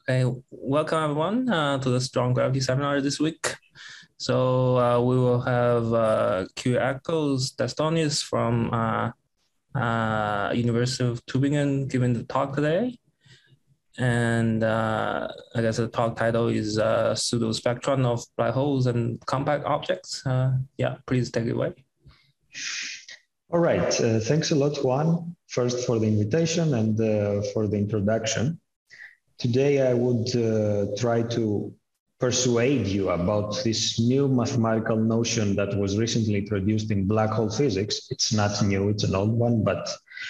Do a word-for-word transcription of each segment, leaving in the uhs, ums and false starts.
Okay, welcome everyone uh, to the Strong Gravity seminar this week. So uh, we will have uh, Kyriakos Dastonis from uh, uh, University of Tübingen giving the talk today. And uh, I guess the talk title is uh, Pseudospectron of Black Holes and Compact Objects. Uh, yeah, please take it away. All right, uh, thanks a lot, Juan, first for the invitation and uh, for the introduction. Today, I would uh, try to persuade you about this new mathematical notion that was recently introduced in black hole physics. It's not new, it's an old one, but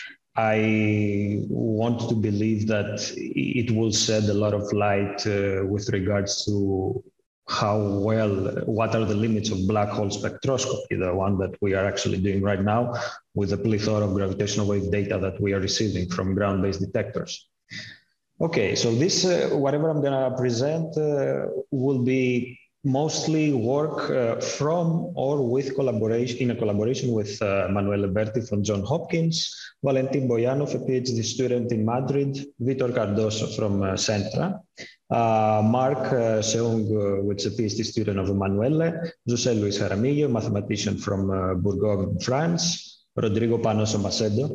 I want to believe that it will shed a lot of light uh, with regards to how well, what are the limits of black hole spectroscopy, the one that we are actually doing right now with the plethora of gravitational wave data that we are receiving from ground-based detectors. Okay, so this, uh, whatever I'm gonna present uh, will be mostly work uh, from or with collaboration, in a collaboration with uh, Emanuele Berti from Johns Hopkins, Valentin Boyanov, a PhD student in Madrid, Vitor Cardoso from uh, Centra, uh, Mark uh, Seung, uh, which is a PhD student of Emanuele, José Luis Jaramillo, mathematician from uh, Bourgogne, France, Rodrigo Panoso Macedo,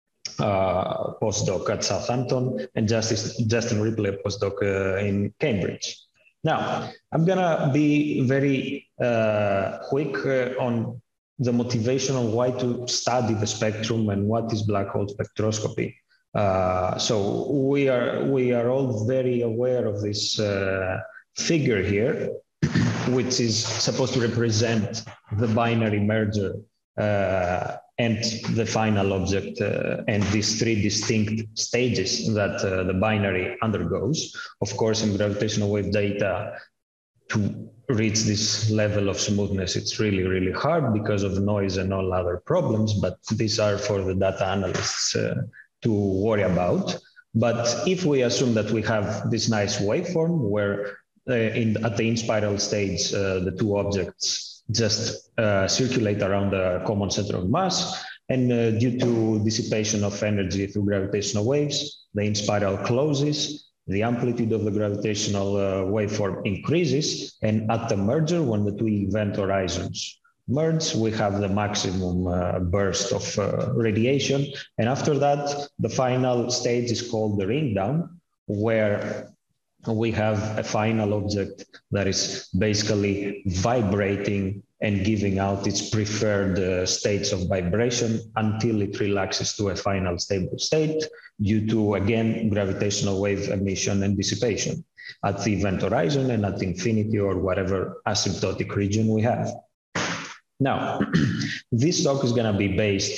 Uh, postdoc at Southampton, and Justice, Justin Ripley, a postdoc uh, in Cambridge. Now, I'm gonna be very uh, quick uh, on the motivation on why to study the spectrum and what is black hole spectroscopy. Uh, so we are, we are all very aware of this uh, figure here, which is supposed to represent the binary merger uh, and the final object uh, and these three distinct stages that uh, the binary undergoes. Of course, in gravitational wave data, to reach this level of smoothness, it's really, really hard because of noise and all other problems, but these are for the data analysts uh, to worry about. But if we assume that we have this nice waveform where uh, in, at the in-spiral stage, uh, the two objects just uh, circulate around the common center of mass, and uh, due to dissipation of energy through gravitational waves, the in-spiral closes, the amplitude of the gravitational uh, waveform increases, and at the merger, when the two event horizons merge, we have the maximum uh, burst of uh, radiation, and after that, the final stage is called the ring down, where we have a final object that is basically vibrating and giving out its preferred uh, states of vibration until it relaxes to a final stable state due to, again, gravitational wave emission and dissipation at the event horizon and at infinity or whatever asymptotic region we have. Now, this talk is going to be based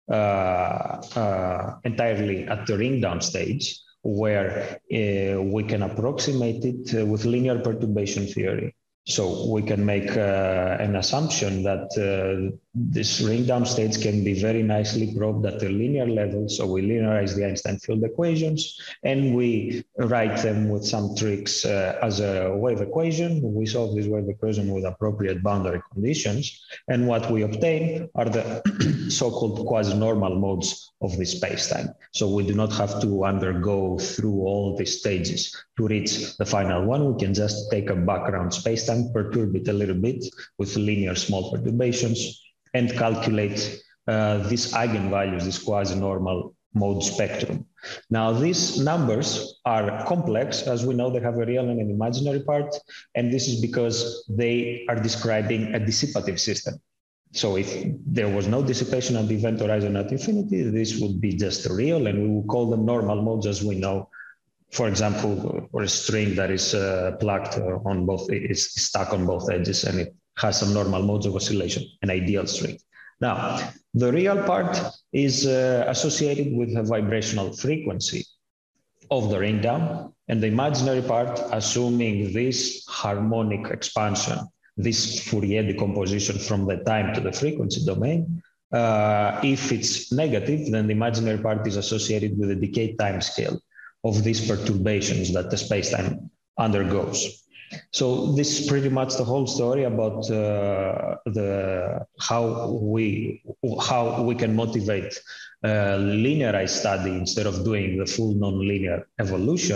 uh, uh, entirely at the ring down stage, where uh, we can approximate it uh, with linear perturbation theory. So we can make uh, an assumption that uh, this ring down states can be very nicely probed at a linear level. So we linearize the Einstein field equations and we write them with some tricks uh, as a wave equation. We solve this wave equation with appropriate boundary conditions. And what we obtain are the so-called quasi-normal modes of this spacetime. So we do not have to undergo through all these stages to reach the final one. We can just take a background spacetime, perturb it a little bit with linear small perturbations, and calculate uh, these eigenvalues, this quasi-normal mode spectrum. Now, these numbers are complex. As we know, they have a real and an imaginary part, and this is because they are describing a dissipative system. So if there was no dissipation at the event horizon at infinity, this would be just real, and we will call them normal modes as we know. For example, or a string that is uh, plugged on both, is stuck on both edges, and it has some normal modes of oscillation, an ideal string. Now, the real part is uh, associated with the vibrational frequency of the ring down, and the imaginary part, assuming this harmonic expansion, this Fourier decomposition from the time to the frequency domain. Uh, if it's negative, then the imaginary part is associated with the decay time scale of these perturbations that the spacetime undergoes. So this is pretty much the whole story about uh, the how we how we can motivate uh, linearized study instead of doing the full nonlinear evolution.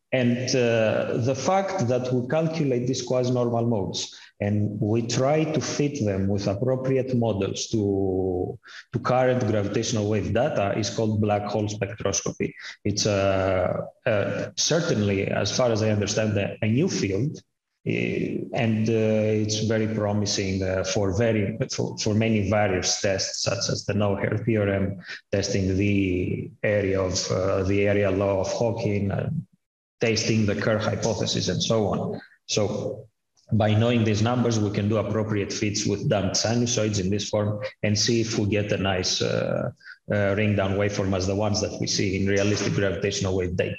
And uh, the fact that we calculate these quasi-normal modes and we try to fit them with appropriate models to, to current gravitational wave data is called black hole spectroscopy. It's uh, uh, certainly, as far as I understand, a, a new field, uh, and uh, it's very promising uh, for, very, for, for many various tests, such as the no-hair theorem, testing the area of uh, the area law of Hawking, uh, testing the Kerr hypothesis, and so on. So by knowing these numbers, we can do appropriate fits with damped sinusoids in this form and see if we get a nice uh, uh, ring down waveform as the ones that we see in realistic gravitational wave data.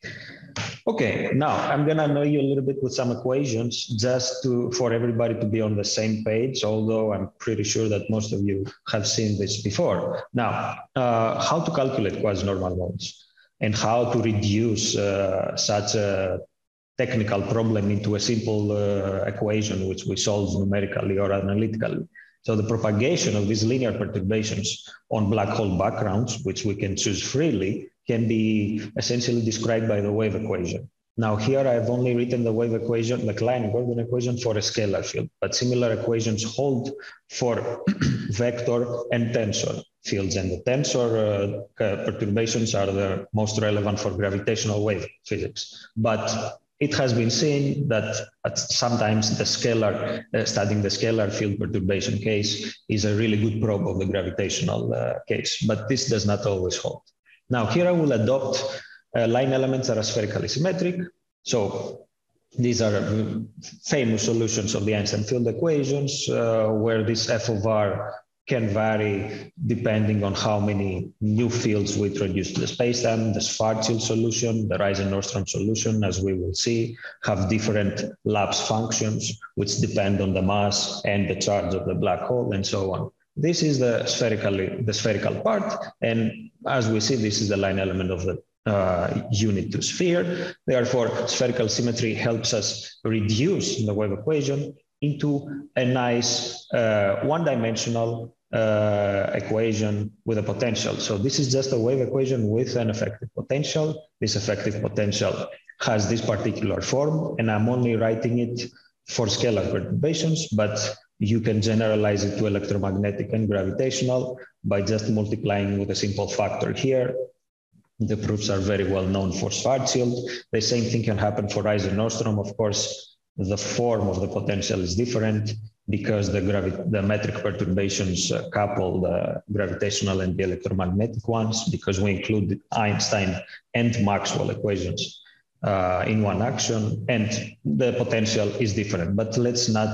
Okay, now I'm gonna annoy you a little bit with some equations just to for everybody to be on the same page, although I'm pretty sure that most of you have seen this before. Now, uh, how to calculate quasi-normal modes and how to reduce uh, such a technical problem into a simple uh, equation which we solve numerically or analytically. So the propagation of these linear perturbations on black hole backgrounds, which we can choose freely, can be essentially described by the wave equation. Now here I've only written the wave equation, the Klein-Gordon equation for a scalar field, but similar equations hold for vector and tensor fields, and the tensor uh, perturbations are the most relevant for gravitational wave physics. But it has been seen that sometimes the scalar, uh, studying the scalar field perturbation case is a really good probe of the gravitational uh, case, but this does not always hold. Now here I will adopt uh, line elements that are spherically symmetric. So these are uh, famous solutions of the Einstein field equations, uh, where this f of r can vary depending on how many new fields we introduce to the spacetime. The Schwarzschild solution, the Rising-Nordstrom solution, as we will see, have different lapse functions, which depend on the mass and the charge of the black hole, and so on. This is the spherical, the spherical part, and as we see, this is the line element of the uh, unit to sphere. Therefore, spherical symmetry helps us reduce the wave equation into a nice uh, one-dimensional uh, equation with a potential. So this is just a wave equation with an effective potential. This effective potential has this particular form, and I'm only writing it for scalar perturbations, but you can generalize it to electromagnetic and gravitational by just multiplying with a simple factor here. The proofs are very well known for Schwarzschild. The same thing can happen for Rising-Nordstrom. Of course, the form of the potential is different because the, the metric perturbations uh, couple the gravitational and the electromagnetic ones, because we include Einstein and Maxwell equations uh, in one action, and the potential is different. But let's not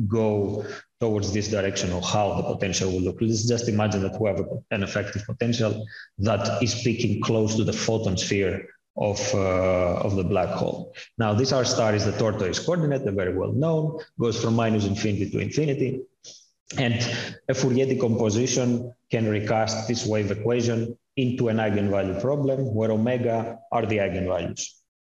go towards this direction of how the potential will look. Let's just imagine that we have an effective potential that is peaking close to the photon sphere of, uh, of the black hole. Now, this R star is the tortoise coordinate, they're very well known, goes from minus infinity to infinity. And a Fourier decomposition can recast this wave equation into an eigenvalue problem where omega are the eigenvalues.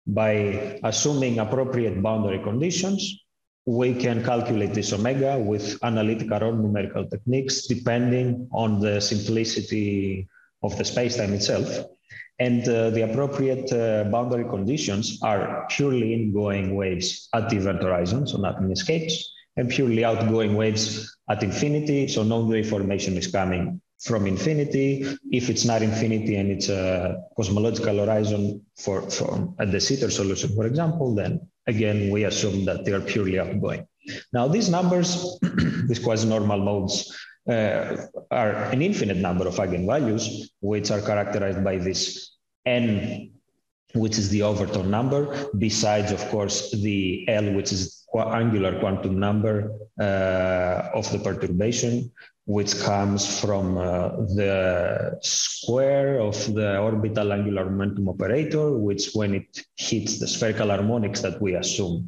By assuming appropriate boundary conditions, we can calculate this omega with analytical or numerical techniques depending on the simplicity of the spacetime itself. And uh, the appropriate uh, boundary conditions are purely ingoing waves at the event horizon, so nothing escapes, and purely outgoing waves at infinity, so no wave formation is coming from infinity. If it's not infinity and it's a cosmological horizon for, for a de Sitter solution, for example, then again, we assume that they are purely outgoing. Now, these numbers, these quasi-normal modes, uh, are an infinite number of eigenvalues, which are characterized by this n, which is the overtone number, besides, of course, the L, which is angular quantum number uh, of the perturbation, which comes from uh, the square of the orbital angular momentum operator, which when it hits the spherical harmonics that we assume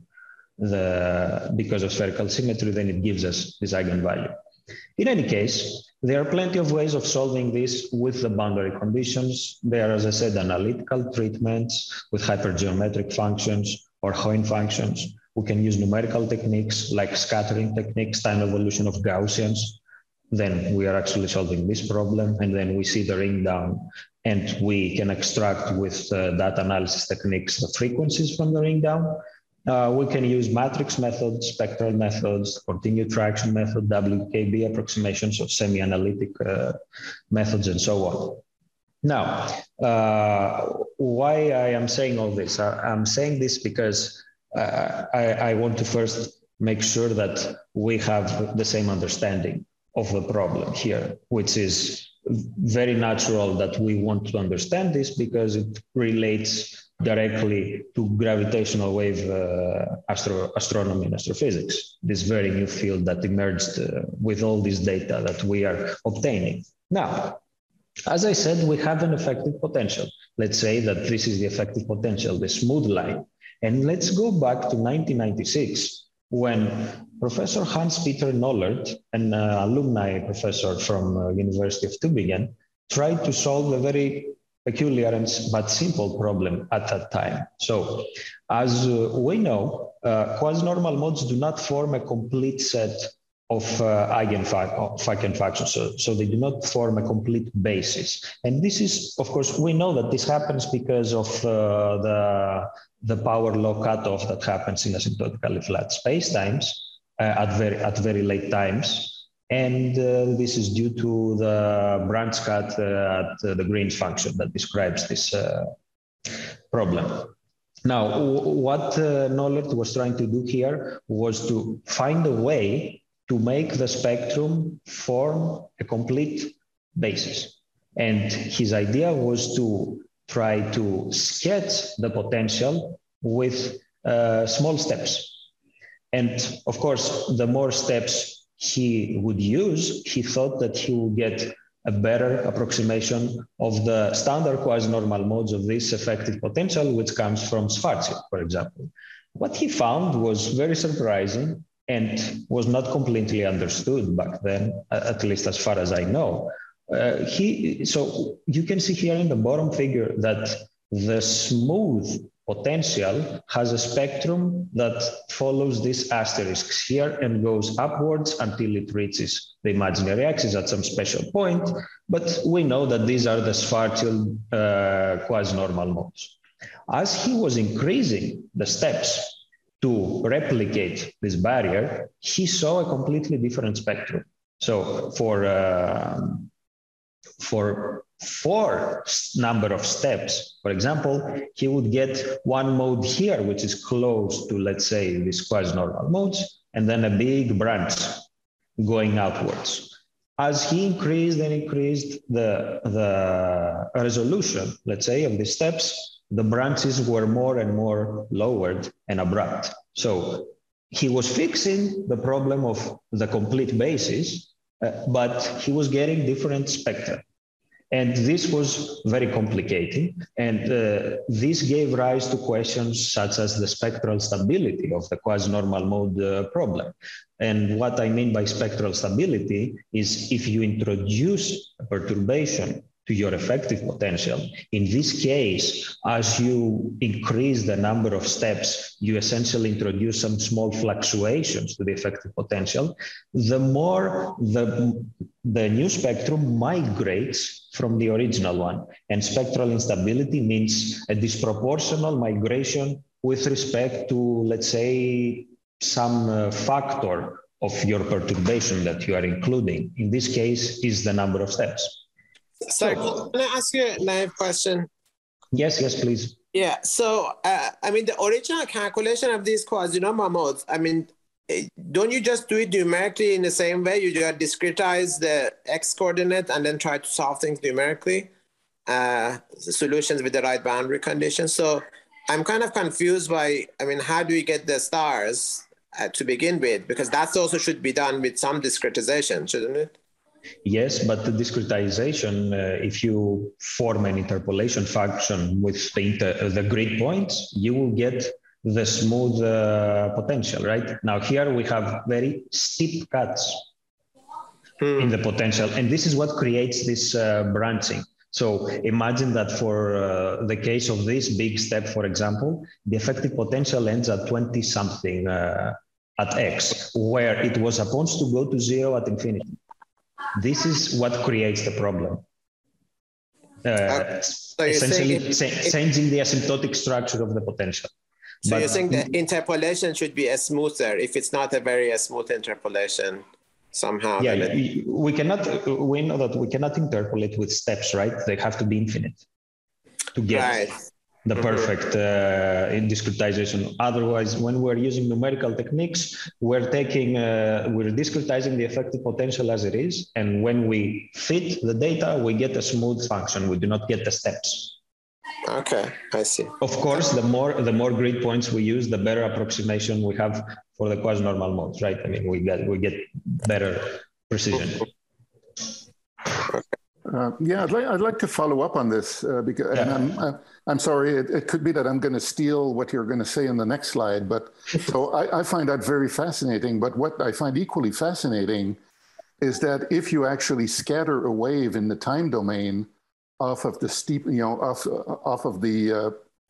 the, because of spherical symmetry, then it gives us this eigenvalue. In any case, there are plenty of ways of solving this with the boundary conditions. There are, as I said, analytical treatments with hypergeometric functions or Hoyne functions. We can use numerical techniques like scattering techniques, time evolution of Gaussians. then we are actually solving this problem. And then we see the ring down, and we can extract with uh, data analysis techniques the frequencies from the ring down. Uh, we can use matrix methods, spectral methods, continued traction method, W K B approximations, or semi-analytic uh, methods, and so on. Now, uh, why I am saying all this? I, I'm saying this because uh, I, I want to first make sure that we have the same understanding of the problem here, which is very natural that we want to understand this because it relates directly to gravitational wave uh, astro astronomy and astrophysics, this very new field that emerged uh, with all this data that we are obtaining. Now, as I said, we have an effective potential. Let's say that this is the effective potential, the smooth line. And let's go back to nineteen ninety-six, when Professor Hans-Peter Nollert, an uh, alumni professor from uh, University of Tübingen, tried to solve a very peculiar and, but simple problem at that time. So, as uh, we know, uh, quasi-normal modes do not form a complete set of uh, eigenfunctions, so, so they do not form a complete basis. And this is, of course, we know that this happens because of uh, the, the power law cutoff that happens in asymptotically flat spacetimes uh, at, very, at very late times. And uh, this is due to the branch cut uh, at uh, the Green's function that describes this uh, problem. Now, what uh, Nollert was trying to do here was to find a way to make the spectrum form a complete basis. And his idea was to try to sketch the potential with uh, small steps. And of course, the more steps he would use, he thought that he would get a better approximation of the standard quasi-normal modes of this effective potential, which comes from Schwarzschild, for example. What he found was very surprising and was not completely understood back then, at least as far as I know. Uh, he, so you can see here in the bottom figure that the smooth potential has a spectrum that follows these asterisks here and goes upwards until it reaches the imaginary axis at some special point. But we know that these are the Schwarzschild uh, quasi-normal modes. As he was increasing the steps to replicate this barrier, he saw a completely different spectrum. So for, uh, for four number of steps, for example, he would get one mode here, which is close to, let's say, these quasi-normal modes, and then a big branch going outwards. As he increased and increased the, the resolution, let's say, of the steps, the branches were more and more lowered and abrupt. So he was fixing the problem of the complete basis, uh, but he was getting different spectra. And this was very complicated. And uh, this gave rise to questions such as the spectral stability of the quasi-normal mode uh, problem. And what I mean by spectral stability is if you introduce a perturbation to your effective potential, in this case, as you increase the number of steps, you essentially introduce some small fluctuations to the effective potential, the more the, the new spectrum migrates from the original one. And spectral instability means a disproportional migration with respect to, let's say, some uh, factor of your perturbation that you are including. In this case, is the number of steps. So can I ask you a naive question? Yes, yes, please. Yeah, so, uh, I mean, the original calculation of these quasi-normal modes, I mean, don't you just do it numerically in the same way? You just discretize the x coordinate and then try to solve things numerically, uh, solutions with the right boundary conditions. So I'm kind of confused by, I mean, how do you get the stars uh, to begin with? Because that also should be done with some discretization, shouldn't it? Yes, but the discretization, uh, if you form an interpolation function with the, inter the grid points, you will get the smooth uh, potential, right? Now here we have very steep cuts hmm. in the potential, and this is what creates this uh, branching. So imagine that for uh, the case of this big step, for example, the effective potential ends at twenty something uh, at x, where it was supposed to go to zero at infinity. This is what creates the problem. Uh, okay. So essentially it, it, changing the asymptotic structure of the potential. So but, you're saying the interpolation should be a smoother if it's not a very a smooth interpolation somehow? Yeah, it... we cannot, we know that we cannot interpolate with steps, right? They have to be infinite to get right. the perfect uh, discretization. Otherwise, when we're using numerical techniques, we're taking, uh, we're discretizing the effective potential as it is. And when we fit the data, we get a smooth function. We do not get the steps. Okay, I see. Of course, the more the more grid points we use, the better approximation we have for the quasi-normal modes, right? I mean, we get we get better precision. Uh, yeah, I'd like I'd like to follow up on this uh, because yeah. and I'm I'm sorry, it, it could be that I'm going to steal what you're going to say in the next slide, but so I, I find that very fascinating. But what I find equally fascinating is that if you actually scatter a wave in the time domain off of the steep, you know, off off of the uh,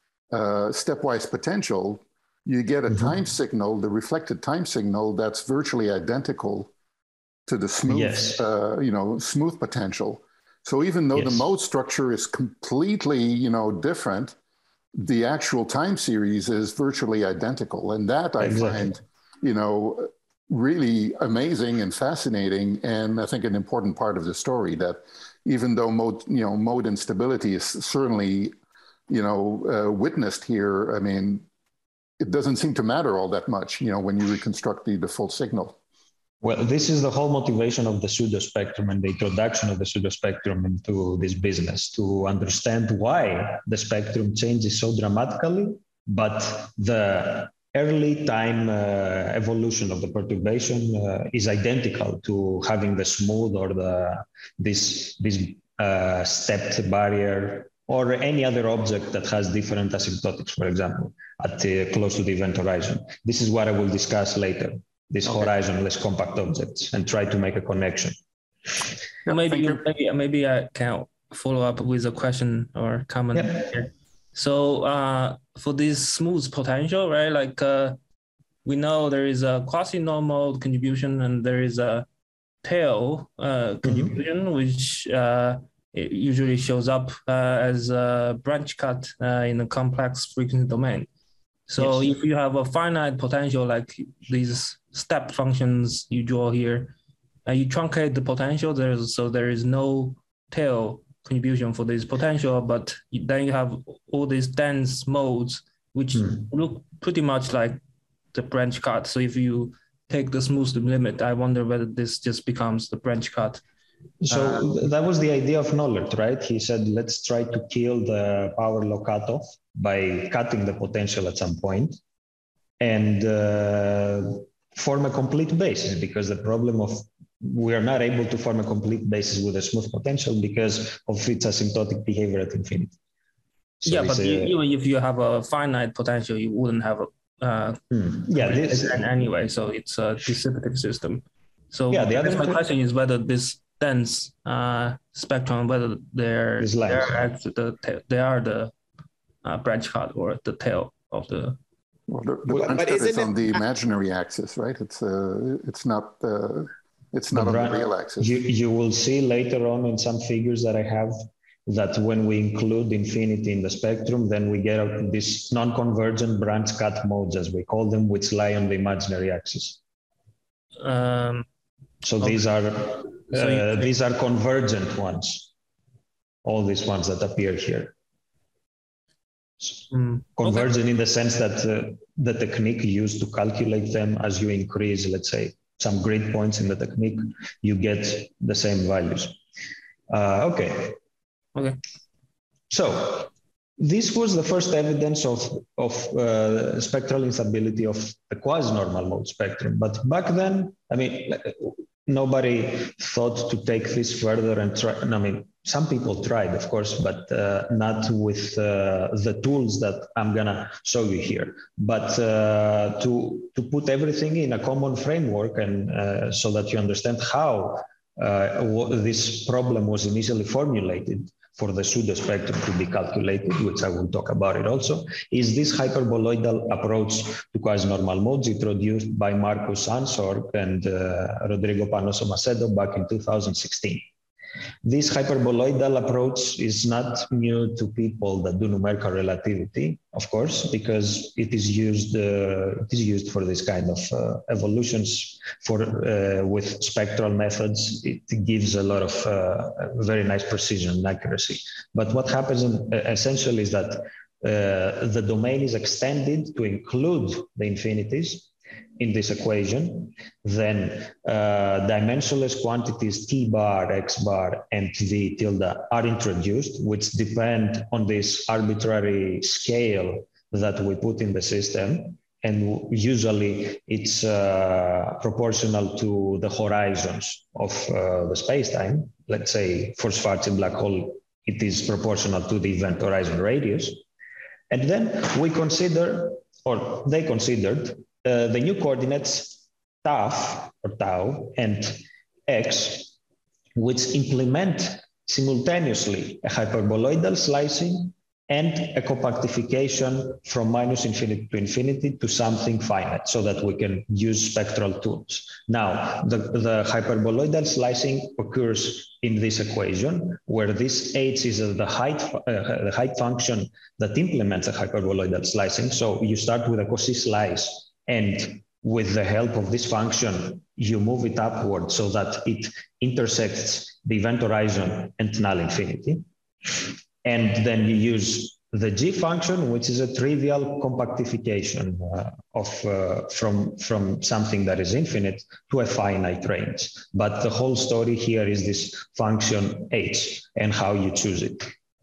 uh, stepwise potential, you get a mm-hmm. time signal, the reflected time signal that's virtually identical to the smooth, yes. uh, you know, smooth potential. So even though yes. the mode structure is completely, you know, different, the actual time series is virtually identical, and that I exactly. find, you know, really amazing and fascinating, and I think an important part of the story that. Even though mode, you know, mode instability is certainly, you know, uh, witnessed here, I mean, it doesn't seem to matter all that much, you know, when you reconstruct the default signal. Well, this is the whole motivation of the pseudo spectrum and the introduction of the pseudo spectrum into this business, to understand why the spectrum changes so dramatically, but the early time uh, evolution of the perturbation uh, is identical to having the smooth or the this this uh, stepped barrier or any other object that has different asymptotics, for example, at uh, close to the event horizon. This is what I will discuss later, these okay. horizonless compact objects, and try to make a connection. Well, maybe you, maybe maybe I can follow up with a question or comment yeah. here. So uh, for this smooth potential, right? Like uh, we know there is a quasi-normal contribution and there is a tail uh, contribution, mm-hmm. which uh, it usually shows up uh, as a branch cut uh, in a complex frequency domain. So yes. if you have a finite potential like these step functions you draw here, uh, you truncate the potential, there's, so there is no tail contribution for this potential, but then you have all these dense modes which mm. look pretty much like the branch cut. So if you take the smooth limit, I wonder whether this just becomes the branch cut. So uh, that was the idea of Nollert, right? He said, let's try to kill the power law cutoff by cutting the potential at some point and uh, form a complete basis, because the problem of we are not able to form a complete basis with a smooth potential because of its asymptotic behavior at infinity. So yeah, but a, even if you have a finite potential, you wouldn't have a uh, hmm. yeah, this anyway. So it's a dissipative system. So yeah, the other my question is whether this dense uh, spectrum, whether they're they're actually the they are the uh, branch cut or the tail of the. Well, the, the branch cut is on the imaginary axis, right? It's uh, it's not. Uh, It's not on the real axis. You, you will see later on in some figures that I have that when we include infinity in the spectrum, then we get these non-convergent branch cut modes, as we call them, which lie on the imaginary axis. Um, so okay. these are uh, so you, these are convergent ones. All these ones that appear here. Mm, convergent okay. in the sense that uh, the technique used to calculate them, as you increase, let's say, some grid points in the technique, you get the same values. Uh, okay. Okay. So this was the first evidence of, of uh, spectral instability of the quasi-normal mode spectrum. But back then, I mean, nobody thought to take this further and try. I mean, some people tried, of course, but uh, not with uh, the tools that I'm gonna show you here. But uh, to to put everything in a common framework, and uh, so that you understand how uh, this problem was initially formulated. for the pseudo spectrum to be calculated, which I will talk about it also, is this hyperboloidal approach to quasi-normal modes introduced by Marcus Ansorg and uh, Rodrigo Panoso Macedo back in two thousand sixteen. This hyperboloidal approach is not new to people that do numerical relativity, of course, because it is used uh, it is used for this kind of uh, evolutions for uh, with spectral methods. It gives a lot of uh, very nice precision and accuracy. But what happens in, uh, essentially is that uh, the domain is extended to include the infinities in this equation. Then uh, dimensionless quantities T bar, X bar, and V tilde are introduced, which depend on this arbitrary scale that we put in the system. And usually it's uh, proportional to the horizons of uh, the space-time. Let's say for Schwarzschild black hole, it is proportional to the event horizon radius. And then we consider, or they considered, Uh, the new coordinates tau or tau and x, which implement simultaneously a hyperboloidal slicing and a compactification from minus infinity to infinity to something finite, so that we can use spectral tools. Now, the, the hyperboloidal slicing occurs in this equation, where this h is the height, uh, the height function that implements a hyperboloidal slicing. So you start with a Cauchy slice, and with the help of this function, you move it upward so that it intersects the event horizon and null infinity. And then you use the G function, which is a trivial compactification uh, of uh, from, from something that is infinite to a finite range. But the whole story here is this function h and how you choose it.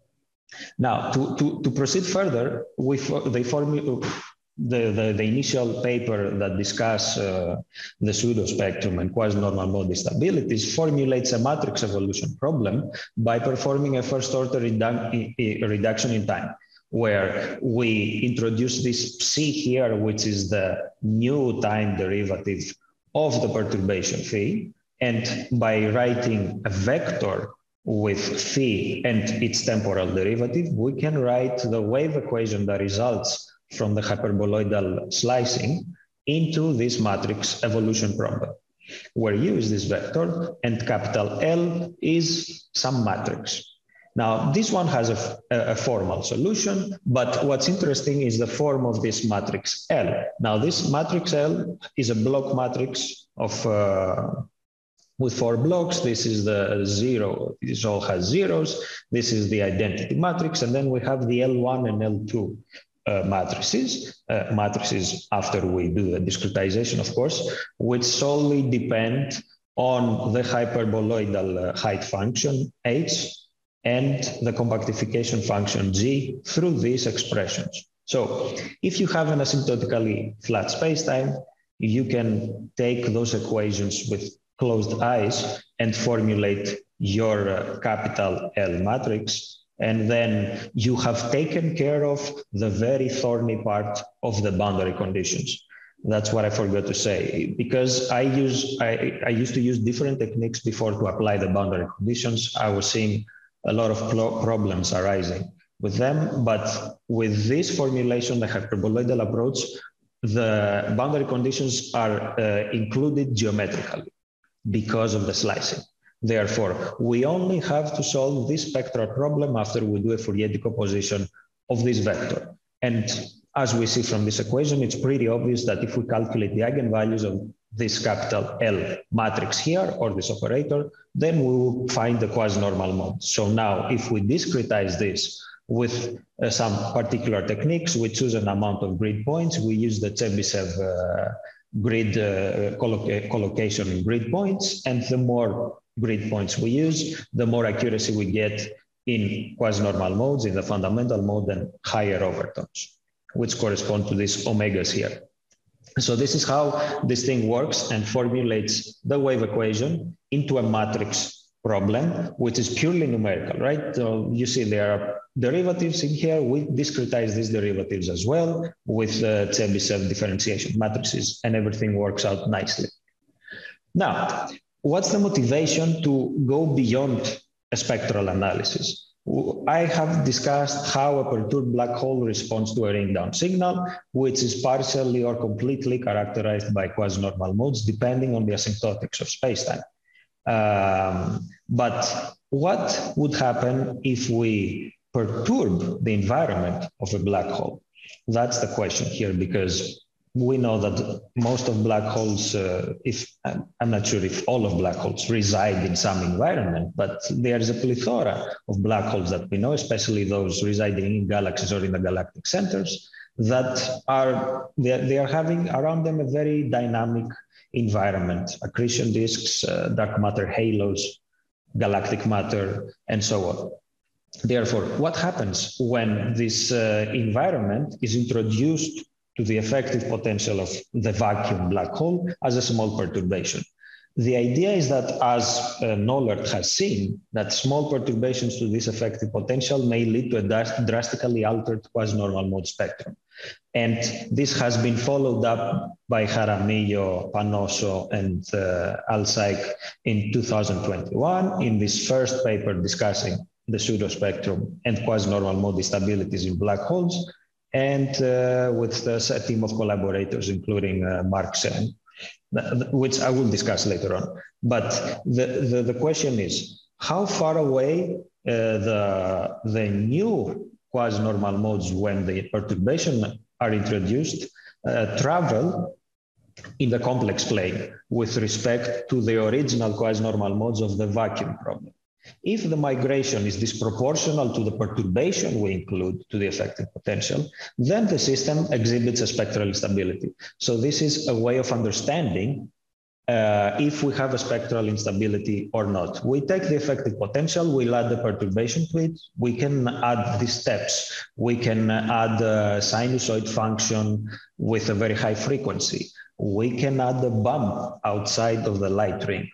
Now, to, to, to proceed further, we they formulate The, the, the initial paper that discuss uh, the pseudo spectrum and quasi-normal mode instabilities formulates a matrix evolution problem by performing a first order redu reduction in time, where we introduce this psi here, which is the new time derivative of the perturbation phi. And by writing a vector with phi and its temporal derivative, we can write the wave equation that results from the hyperboloidal slicing into this matrix evolution problem, where U is this vector and capital L is some matrix. Now, this one has a, a formal solution, but what's interesting is the form of this matrix L. Now, this matrix L is a block matrix of uh, with four blocks. This is the zero, this all has zeros. This is the identity matrix, and then we have the L one and L two Uh, matrices, uh, matrices after we do the discretization, of course, which solely depend on the hyperboloidal uh, height function h and the compactification function g through these expressions. So if you have an asymptotically flat spacetime, you can take those equations with closed eyes and formulate your uh, capital L matrix. And then you have taken care of the very thorny part of the boundary conditions. That's what I forgot to say. Because I use I, I used to use different techniques before to apply the boundary conditions. I was seeing a lot of problems arising with them. But with this formulation, the hyperboloidal approach, the boundary conditions are uh, included geometrically because of the slicing. Therefore, we only have to solve this spectral problem after we do a Fourier decomposition of this vector. And as we see from this equation, it's pretty obvious that if we calculate the eigenvalues of this capital L matrix here, or this operator, then we will find the quasi-normal mode. So now, if we discretize this with uh, some particular techniques, we choose an amount of grid points, we use the Chebyshev uh, grid uh, colloc collocation in grid points, and the more grid points we use, the more accuracy we get in quasi-normal modes, in the fundamental mode, and higher overtones, which correspond to these omegas here. So this is how this thing works and formulates the wave equation into a matrix problem, which is purely numerical, right? So you see there are derivatives in here. We discretize these derivatives as well with uh, Chebyshev differentiation matrices, and everything works out nicely. Now, what's the motivation to go beyond a spectral analysis? I have discussed how a perturbed black hole responds to a ring down signal, which is partially or completely characterized by quasi-normal modes, depending on the asymptotics of spacetime. Um, but what would happen if we perturb the environment of a black hole? That's the question here, because we know that most of black holes, uh, if I'm not sure if all of black holes reside in some environment, but there is a plethora of black holes that we know, especially those residing in galaxies or in the galactic centers, that are, they are, they are having around them a very dynamic environment, accretion disks, uh, dark matter halos, galactic matter, and so on. Therefore, what happens when this uh, environment is introduced to the effective potential of the vacuum black hole as a small perturbation? The idea is that, as uh, Nollert has seen, that small perturbations to this effective potential may lead to a dras- drastically altered quasi-normal mode spectrum. And this has been followed up by Jaramillo, Panoso, and uh, Alsaik in two thousand twenty-one in this first paper discussing the pseudospectrum and quasi-normal mode instabilities in black holes, and uh, with a team of collaborators, including uh, Mark Sen, which I will discuss later on. But the, the, the question is, how far away uh, the, the new quasi-normal modes, when the perturbation are introduced, uh, travel in the complex plane with respect to the original quasi-normal modes of the vacuum problem? If the migration is disproportional to the perturbation we include to the effective potential, then the system exhibits a spectral instability. So this is a way of understanding uh, if we have a spectral instability or not. We take the effective potential, we'll add the perturbation to it. We can add these steps. We can add a sinusoid function with a very high frequency. We can add a bump outside of the light ring.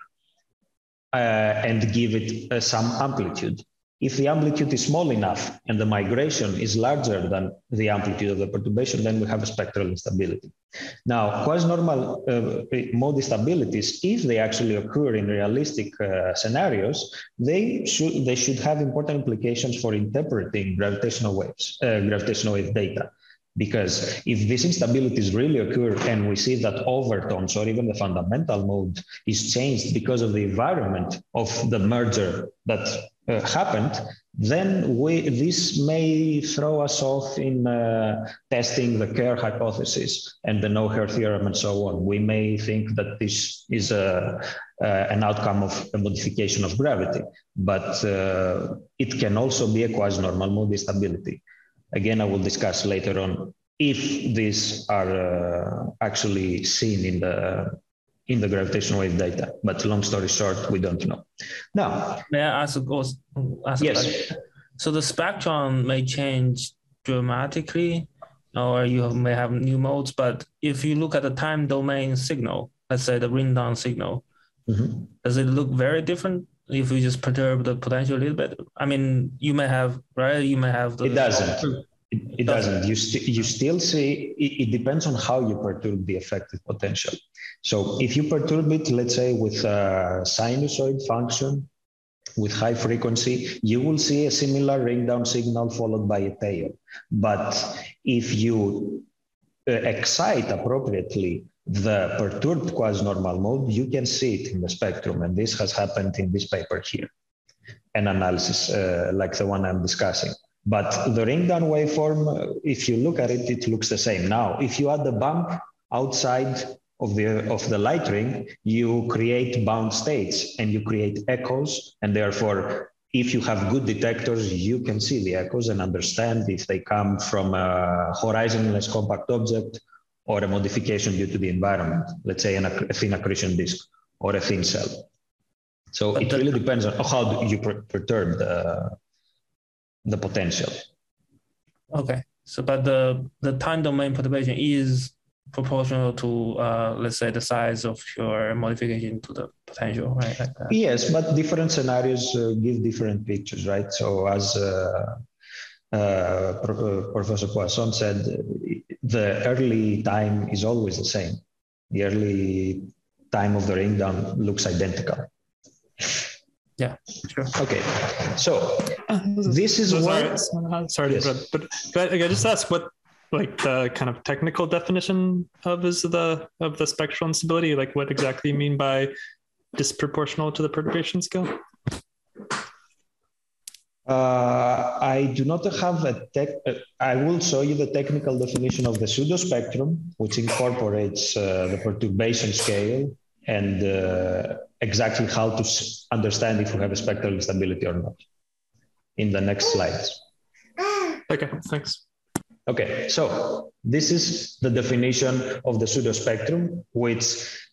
Uh, and give it uh, some amplitude. If the amplitude is small enough and the migration is larger than the amplitude of the perturbation, then we have a spectral instability. Now, quasi-normal uh, mode instabilities, if they actually occur in realistic uh, scenarios, they should, they should have important implications for interpreting gravitational waves, uh, gravitational wave data. Because if these instabilities really occur and we see that overtones or even the fundamental mode is changed because of the environment of the merger that uh, happened, then we, this may throw us off in uh, testing the Kerr hypothesis and the no-Kerr theorem and so on. We may think that this is a, uh, an outcome of a modification of gravity, but uh, it can also be a quasi-normal mode instability. Again, I will discuss later on if these are uh, actually seen in the in the gravitational wave data. But long story short, we don't know. Now, may I ask a, ask yes. a question? So the spectrum may change dramatically, or you have, may have new modes. But if you look at the time domain signal, let's say the ring down signal, mm-hmm. does it look very different? If you just perturb the potential a little bit? I mean, you may have, right? You may have the... It doesn't. It, it doesn't. You, st- you still see, it, it depends on how you perturb the effective potential. So if you perturb it, let's say with a sinusoid function, with high frequency, you will see a similar ring down signal followed by a tail. But if you uh, excite appropriately the perturbed quasi-normal mode, you can see it in the spectrum. And this has happened in this paper here, an analysis uh, like the one I'm discussing. But the ring down waveform, uh, if you look at it, it looks the same. Now, if you add the bump outside of the, of the light ring, you create bound states and you create echoes. And therefore, if you have good detectors, you can see the echoes and understand if they come from a horizonless compact object or a modification due to the environment, let's say an, a thin accretion disk or a thin cell. So but it the, really depends on how you per perturb the, the potential. Okay, so but the, the time domain perturbation is proportional to, uh, let's say, the size of your modification to the potential, right? Like that. Yes, but different scenarios uh, give different pictures, right? So as uh, uh, Pro Professor Poisson said, the early time is always the same. The early time of the ring down looks identical. Yeah, sure. Okay, so Uh, this is so what. Sorry, sorry Yes. but, but but I just ask what like the kind of technical definition of is the of the spectral instability. Like, what exactly you mean by disproportional to the perturbation scale? Uh, I do not have a tech. Uh, I will show you the technical definition of the pseudospectrum, which incorporates uh, the perturbation scale and uh, exactly how to s- understand if we have a spectral instability or not in the next slides. Okay, thanks. Okay, so this is the definition of the pseudospectrum, which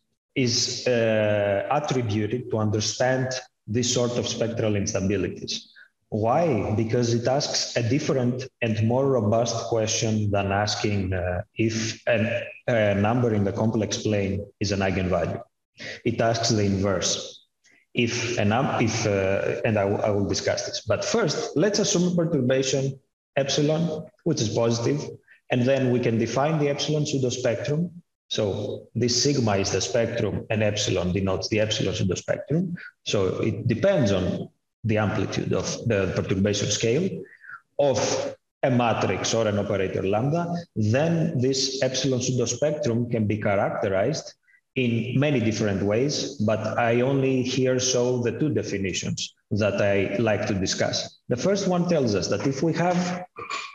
is uh, attributed to understand this sort of spectral instabilities. Why? Because it asks a different and more robust question than asking uh, if an, a number in the complex plane is an eigenvalue. It asks the inverse. If an if uh, and I, I will discuss this. But first, let's assume a perturbation epsilon, which is positive, and then we can define the epsilon pseudospectrum. So this sigma is the spectrum, and epsilon denotes the epsilon pseudospectrum. So it depends on the amplitude of the perturbation scale of a matrix or an operator lambda. Then this epsilon pseudospectrum can be characterized in many different ways, but I only here show the two definitions that I like to discuss. The first one tells us that if we have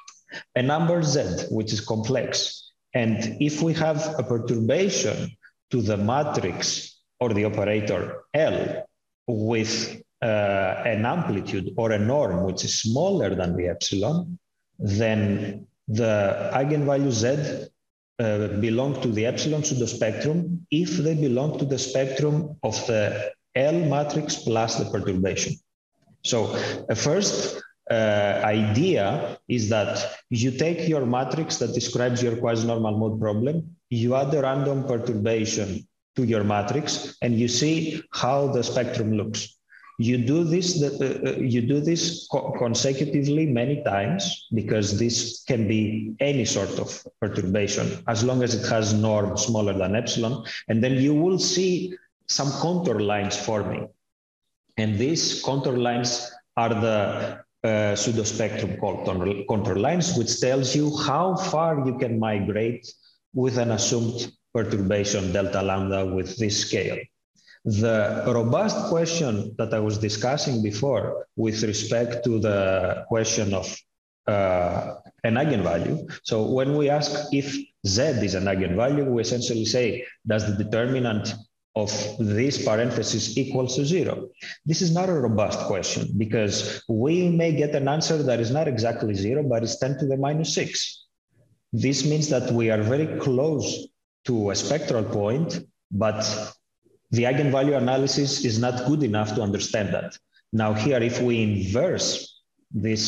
a number z, which is complex, and if we have a perturbation to the matrix or the operator L with uh, an amplitude or a norm which is smaller than the epsilon, then the eigenvalue z Uh, belong to the epsilon pseudospectrum if they belong to the spectrum of the L matrix plus the perturbation. So the first uh, idea is that you take your matrix that describes your quasi-normal mode problem, you add a random perturbation to your matrix, and you see how the spectrum looks. You do this, uh, you do this co consecutively many times, because this can be any sort of perturbation as long as it has norm smaller than epsilon, and then you will see some contour lines forming. And these contour lines are the uh, pseudospectrum contour, contour lines, which tells you how far you can migrate with an assumed perturbation delta lambda with this scale. The robust question that I was discussing before with respect to the question of uh, an eigenvalue. So when we ask if Z is an eigenvalue, we essentially say, does the determinant of this parenthesis equals to zero? This is not a robust question, because we may get an answer that is not exactly zero, but it's ten to the minus six. This means that we are very close to a spectral point, but the eigenvalue analysis is not good enough to understand that. Now here, if we inverse this,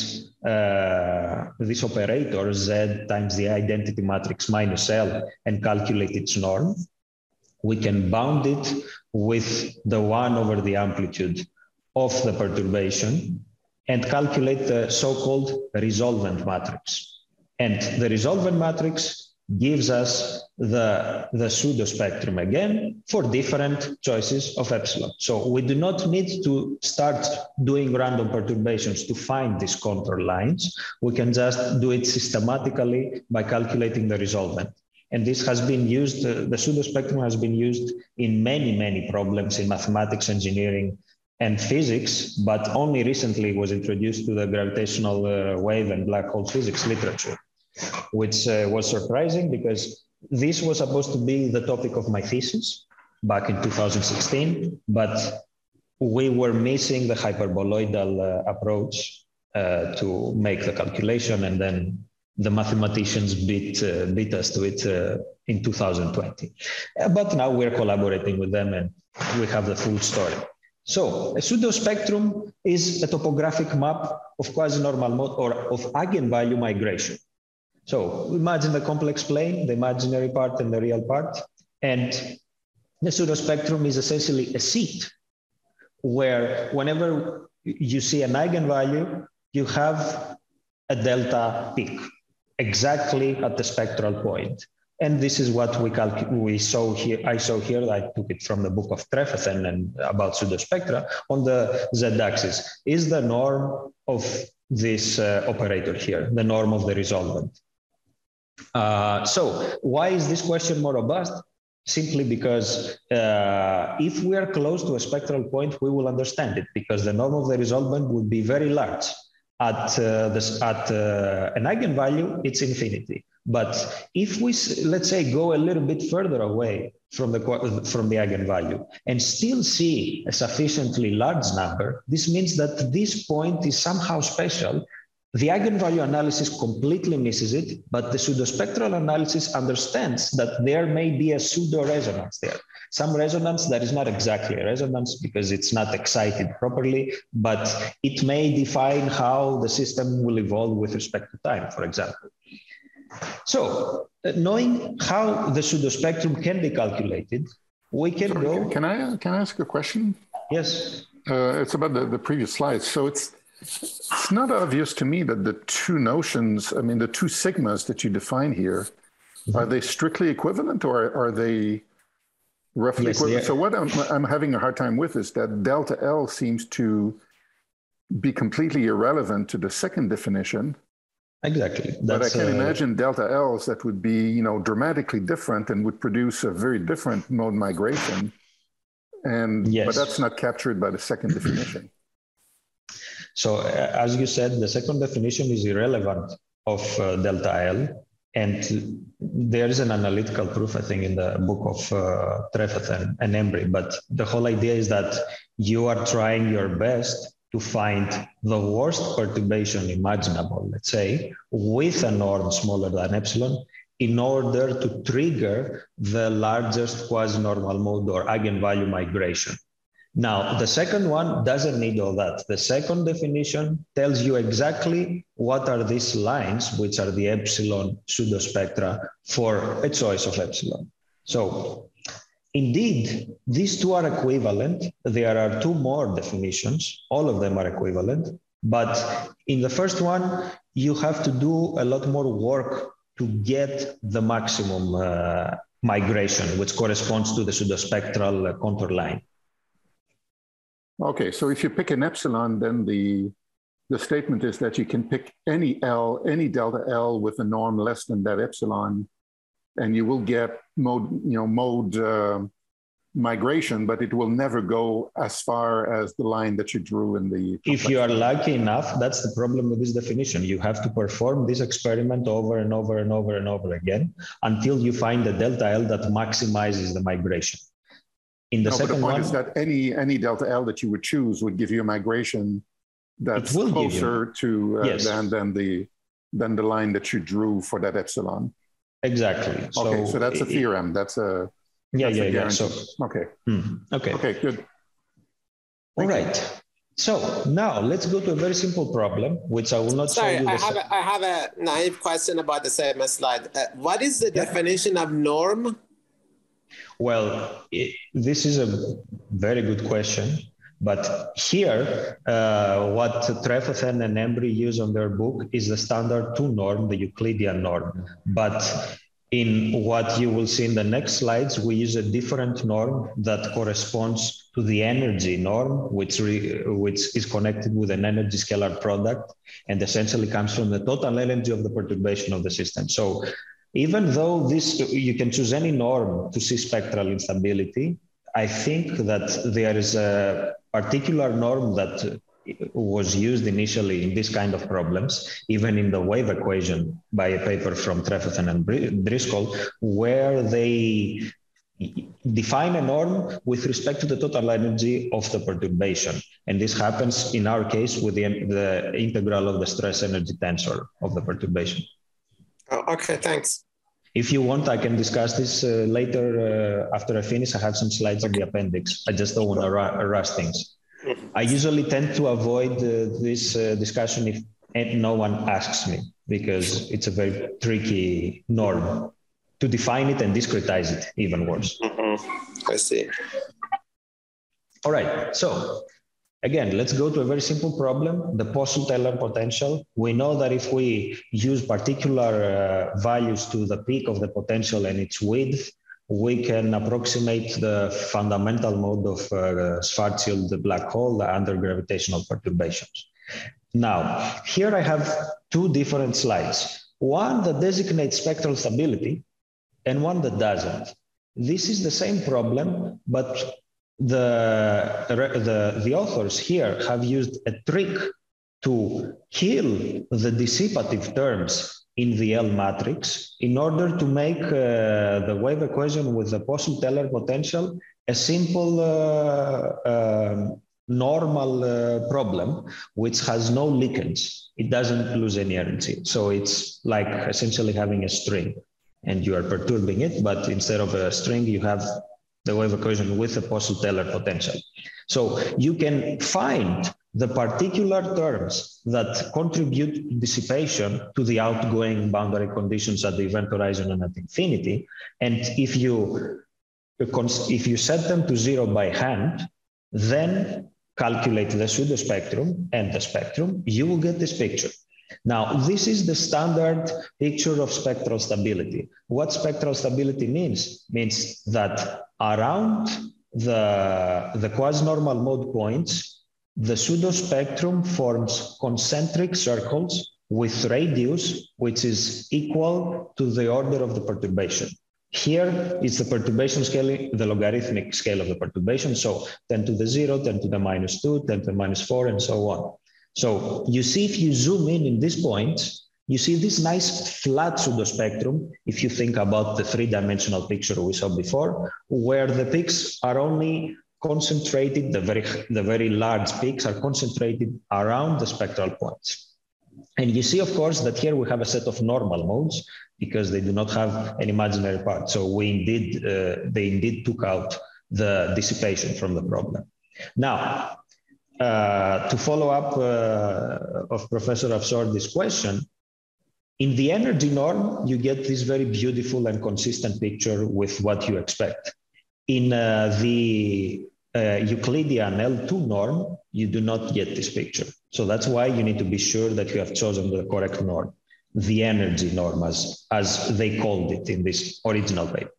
uh, this operator, Z times the identity matrix minus L, and calculate its norm, we can bound it with the one over the amplitude of the perturbation and calculate the so-called resolvent matrix. And the resolvent matrix gives us the, the pseudospectrum again for different choices of epsilon. So we do not need to start doing random perturbations to find these contour lines. We can just do it systematically by calculating the resolvent. And this has been used, uh, the pseudospectrum has been used in many, many problems in mathematics, engineering, and physics, but only recently was introduced to the gravitational uh, wave and black hole physics literature, which uh, was surprising because this was supposed to be the topic of my thesis back in two thousand sixteen, but we were missing the hyperboloidal uh, approach uh, to make the calculation, and then the mathematicians beat, uh, beat us to it uh, in two thousand twenty. Uh, but now we're collaborating with them and we have the full story. So a pseudospectrum is a topographic map of quasi-normal mode or of eigenvalue migration. So imagine the complex plane, the imaginary part and the real part, and the pseudospectrum is essentially a seat where whenever you see an eigenvalue, you have a delta peak exactly at the spectral point. And this is what we calc- we saw here. I saw here, I took it from the book of Trefethen and about pseudospectra on the z-axis, is the norm of this uh, operator here, the norm of the resolvent. Uh, so why is this question more robust? Simply because uh, if we are close to a spectral point, we will understand it, because the norm of the resolvent would be very large. At, uh, this, at uh, an eigenvalue, it's infinity. But if we, let's say, go a little bit further away from the, from the eigenvalue and still see a sufficiently large number, this means that this point is somehow special. The eigenvalue analysis completely misses it, but the pseudospectral analysis understands that there may be a pseudo-resonance there. Some resonance that is not exactly a resonance because it's not excited properly, but it may define how the system will evolve with respect to time, for example. So, uh, knowing how the pseudospectrum can be calculated, we can Sorry, go... Can I, can I ask a question? Yes. Uh, it's about the, the previous slides. So it's, it's not obvious to me that the two notions, I mean, the two sigmas that you define here, mm-hmm. are they strictly equivalent, or are they roughly yes, equivalent? So what I'm, I'm having a hard time with is that delta L seems to be completely irrelevant to the second definition. Exactly. That's, but I can uh, imagine delta L's that would be, you know, dramatically different and would produce a very different mode migration. And yes. But that's not captured by the second definition. So uh, as you said, the second definition is irrelevant of uh, delta L. And there is an analytical proof, I think, in the book of uh, Trefethen and Embry. But the whole idea is that you are trying your best to find the worst perturbation imaginable, let's say, with a norm smaller than epsilon, in order to trigger the largest quasi-normal mode or eigenvalue migration. Now, the second one doesn't need all that. The second definition tells you exactly what are these lines, which are the epsilon pseudospectra for a choice of epsilon. So, indeed, these two are equivalent. There are two more definitions. All of them are equivalent. But in the first one, you have to do a lot more work to get the maximum uh, migration, which corresponds to the pseudospectral uh, contour line. Okay, so if you pick an epsilon, then the, the statement is that you can pick any L, any delta L with a norm less than that epsilon, and you will get mode, you know, mode uh, migration, but it will never go as far as the line that you drew in the... If you are lucky enough, that's the problem with this definition. You have to perform this experiment over and over and over and over again until you find a delta L that maximizes the migration. In the no, second but the point one, is that any, any delta L that you would choose would give you a migration that's closer to uh, yes. than, than, the, than the line that you drew for that epsilon. Exactly. So, okay, so that's a theorem. That's a yeah, that's yeah, a yeah. So okay, mm, okay, okay, good. All right. So now let's go to a very simple problem, which I will not Sorry, show you. I the have a, I have a naive question about the same slide. Uh, what is the yeah. definition of norm? Well, it, this is a very good question. But here, uh, what Trefethen and Embry use on their book is the standard two norm, the Euclidean norm. But in what you will see in the next slides, we use a different norm that corresponds to the energy norm, which, re, which is connected with an energy scalar product and essentially comes from the total energy of the perturbation of the system. So even though this, you can choose any norm to see spectral instability, I think that there is a particular norm that was used initially in this kind of problems, even in the wave equation by a paper from Trefethen and Driscoll, where they define a norm with respect to the total energy of the perturbation. And this happens in our case with the, the integral of the stress energy tensor of the perturbation. Oh, okay, thanks. If you want, I can discuss this uh, later uh, after I finish. I have some slides in the appendix. I just don't want to ru rush things. I usually tend to avoid uh, this uh, discussion if no one asks me, because it's a very tricky norm to define it and discretize it, even worse. Mm-hmm. I see. All right, so Again, let's go to a very simple problem, the Postel-Teller potential. We know that if we use particular uh, values to the peak of the potential and its width, we can approximate the fundamental mode of uh, Schwarzschild black hole under gravitational perturbations. Now, here I have two different slides. One that designates spectral stability and one that doesn't. This is the same problem, but the, the, the authors here have used a trick to kill the dissipative terms in the L matrix in order to make uh, the wave equation with the Postel-Teller potential a simple uh, uh, normal uh, problem, which has no leakage. It doesn't lose any energy. So it's like essentially having a string and you are perturbing it, but instead of a string, you have the wave equation with a Postel-Teller potential. So you can find the particular terms that contribute dissipation to the outgoing boundary conditions at the event horizon and at infinity. And if you, if you set them to zero by hand, then calculate the pseudo spectrum and the spectrum, you will get this picture. Now, this is the standard picture of spectral stability. What spectral stability means? Means that around the, the quasi-normal mode points, the pseudo spectrum forms concentric circles with radius, which is equal to the order of the perturbation. Here is the perturbation scale, the logarithmic scale of the perturbation. So ten to the zero, ten to the minus two, ten to the minus four, and so on. So you see, if you zoom in in this point, you see this nice flat pseudo spectrum. If you think about the three-dimensional picture we saw before, where the peaks are only concentrated, the very, the very large peaks are concentrated around the spectral points. And you see, of course, that here we have a set of normal modes because they do not have an imaginary part. So we indeed, uh, they indeed took out the dissipation from the problem. Now, uh, to follow up uh, of Professor Afsordi's question, in the energy norm, you get this very beautiful and consistent picture with what you expect. In uh, the uh, Euclidean L two norm, you do not get this picture. So that's why you need to be sure that you have chosen the correct norm, the energy norm, as, as they called it in this original paper.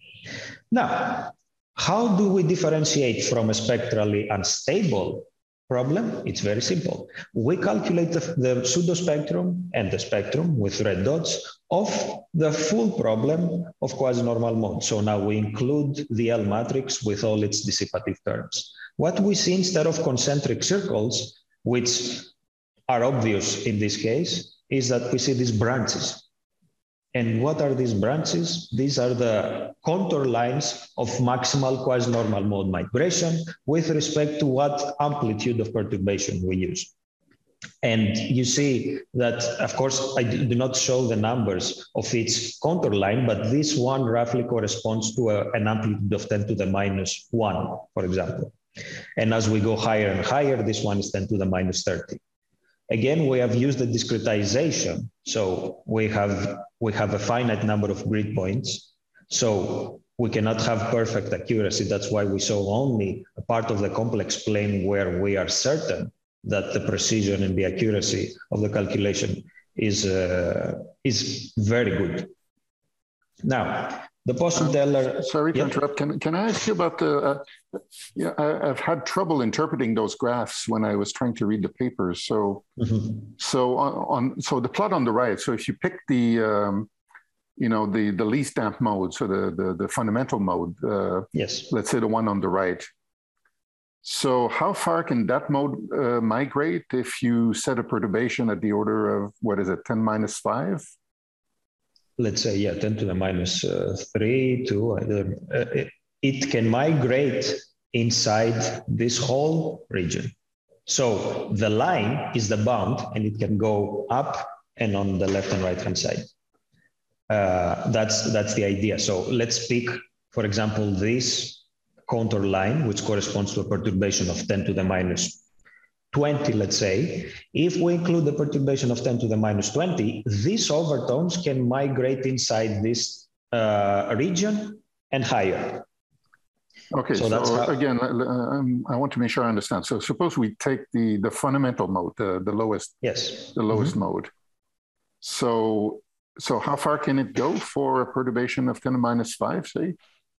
Now, how do we differentiate from a spectrally unstable problem? It's very simple. We calculate the, the pseudo spectrum and the spectrum with red dots of the full problem of quasi-normal mode. So now we include the L matrix with all its dissipative terms. What we see instead of concentric circles, which are obvious in this case, is that we see these branches. And what are these branches? These are the contour lines of maximal quasi-normal mode migration with respect to what amplitude of perturbation we use. And you see that, of course, I do not show the numbers of each contour line, but this one roughly corresponds to a, an amplitude of ten to the minus one, for example. And as we go higher and higher, this one is ten to the minus thirty. Again, we have used the discretization. So we have, we have a finite number of grid points. So we cannot have perfect accuracy. That's why we show only a part of the complex plane where we are certain that the precision and the accuracy of the calculation is, uh, is very good. Now, the Postel-Teller... Um, sorry to yeah. interrupt. Can, can I ask you about the... Uh, yeah, I, I've had trouble interpreting those graphs when I was trying to read the papers. So, mm-hmm. so on, on so the plot on the right. So if you pick the, um, you know, the the least damp mode, so the the, the fundamental mode. Uh, yes. Let's say the one on the right. So how far can that mode uh, migrate if you set a perturbation at the order of, what is it, ten minus five? Let's say, yeah, ten to the minus uh, three, two. I don't, uh, it, it can migrate inside this whole region. So the line is the bound and it can go up and on the left and right hand side. Uh, that's, that's the idea. So let's pick, for example, this contour line, which corresponds to a perturbation of ten to the minus twenty, let's say. If we include the perturbation of ten to the minus twenty, these overtones can migrate inside this uh, region and higher. Okay, so, so that's how, again, uh, I want to make sure I understand. So suppose we take the, the fundamental mode, the, the lowest, yes, the lowest mm-hmm. mode. So, so how far can it go for a perturbation of ten to the minus five, say?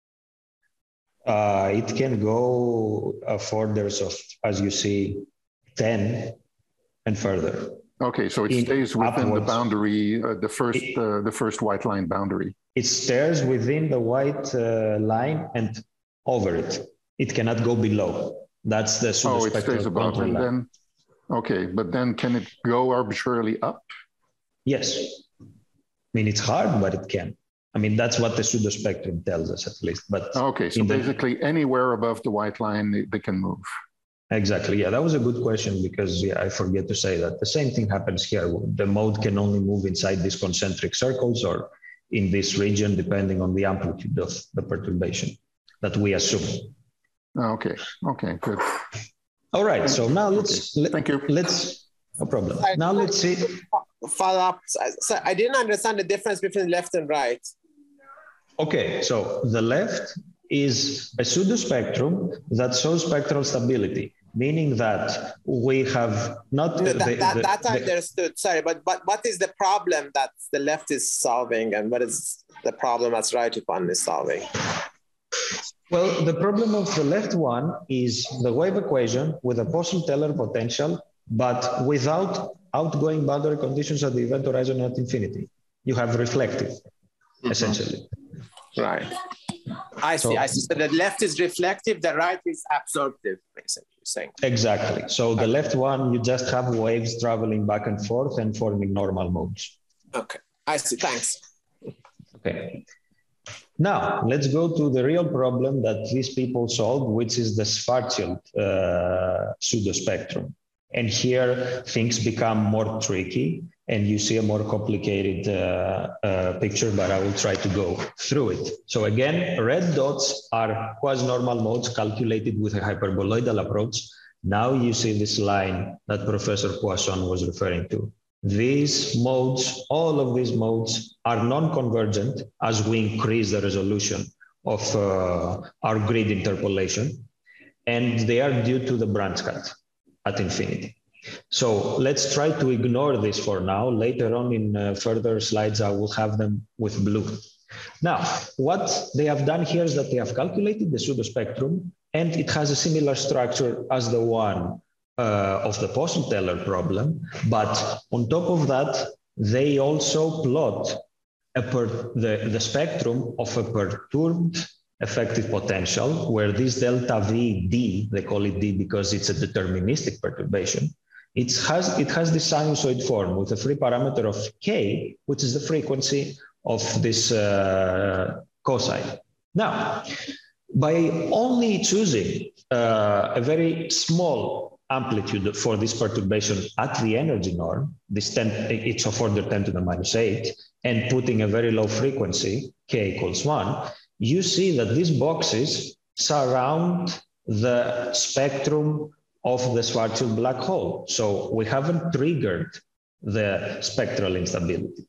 Uh, it can go uh, orders of, as you see, ten and further. Okay, so it in stays within upwards. the boundary, uh, the first, it, uh, the first white line boundary. It stays within the white uh, line and over it. It cannot go below. That's the pseudospectral Oh, it stays above, and then okay, but then can it go arbitrarily up? Yes. I mean, it's hard, but it can. I mean, that's what the pseudospectrum tells us, at least. But okay, so basically the, anywhere above the white line, they, they can move. Exactly. Yeah, that was a good question because yeah, I forget to say that the same thing happens here. The mode can only move inside these concentric circles or in this region, depending on the amplitude of the perturbation that we assume. Okay. Okay. Good. All right. So now let's. Okay. Thank you. Let's. No problem. Now let's see. Follow up. So I didn't understand the difference between left and right. Okay, so the left is a pseudospectrum that shows spectral stability, meaning that we have not... No, the, that, that, the, that I the, understood, sorry, but, but what is the problem that the left is solving and what is the problem that right one is solving? Well, the problem of the left one is the wave equation with a Poisson-Teller potential, but without outgoing boundary conditions at the event horizon at infinity. You have reflective, mm-hmm. essentially. Right. I see. So, I see. So the left is reflective, the right is absorptive, basically, you're saying. Exactly. So the left one, you just have waves traveling back and forth and forming normal modes. Okay. I see. Thanks. Okay. Now, let's go to the real problem that these people solved, which is the Schwarzschild uh, pseudospectrum. And here things become more tricky and you see a more complicated uh, uh, picture, but I will try to go through it. So again, red dots are quasi-normal modes calculated with a hyperboloidal approach. Now you see this line that Professor Poisson was referring to. These modes, all of these modes are non-convergent as we increase the resolution of uh, our grid interpolation, and they are due to the branch cut at infinity. So let's try to ignore this for now. Later on in uh, further slides, I will have them with blue. Now, what they have done here is that they have calculated the pseudospectrum, and it has a similar structure as the one uh, of the Poisson-Teller problem. But on top of that, they also plot a per the, the spectrum of a perturbed effective potential, where this delta V D, they call it D because it's a deterministic perturbation, it has, it has this sinusoid form with a free parameter of K, which is the frequency of this uh, cosine. Now, by only choosing uh, a very small amplitude for this perturbation at the energy norm, this ten, it's of order ten to the minus eight, and putting a very low frequency, K equals one, you see that these boxes surround the spectrum of the Schwarzschild black hole. So we haven't triggered the spectral instability.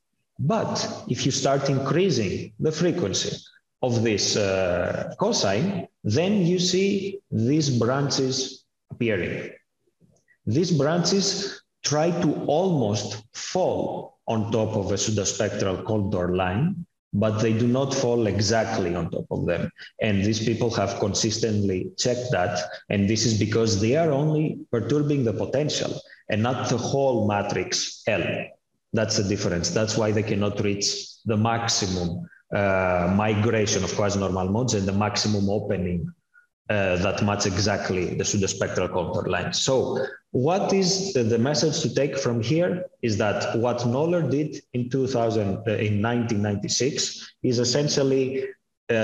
But if you start increasing the frequency of this uh, cosine, then you see these branches appearing. These branches try to almost fall on top of a pseudospectral Coulthard line, but they do not fall exactly on top of them. And these people have consistently checked that. And this is because they are only perturbing the potential and not the whole matrix L. That's the difference. That's why they cannot reach the maximum uh, migration of quasi-normal modes and the maximum opening uh, that match exactly the pseudospectral Coulthard lines. So what is the, the message to take from here is that what Noller did in two thousand, uh, in nineteen ninety-six is essentially uh,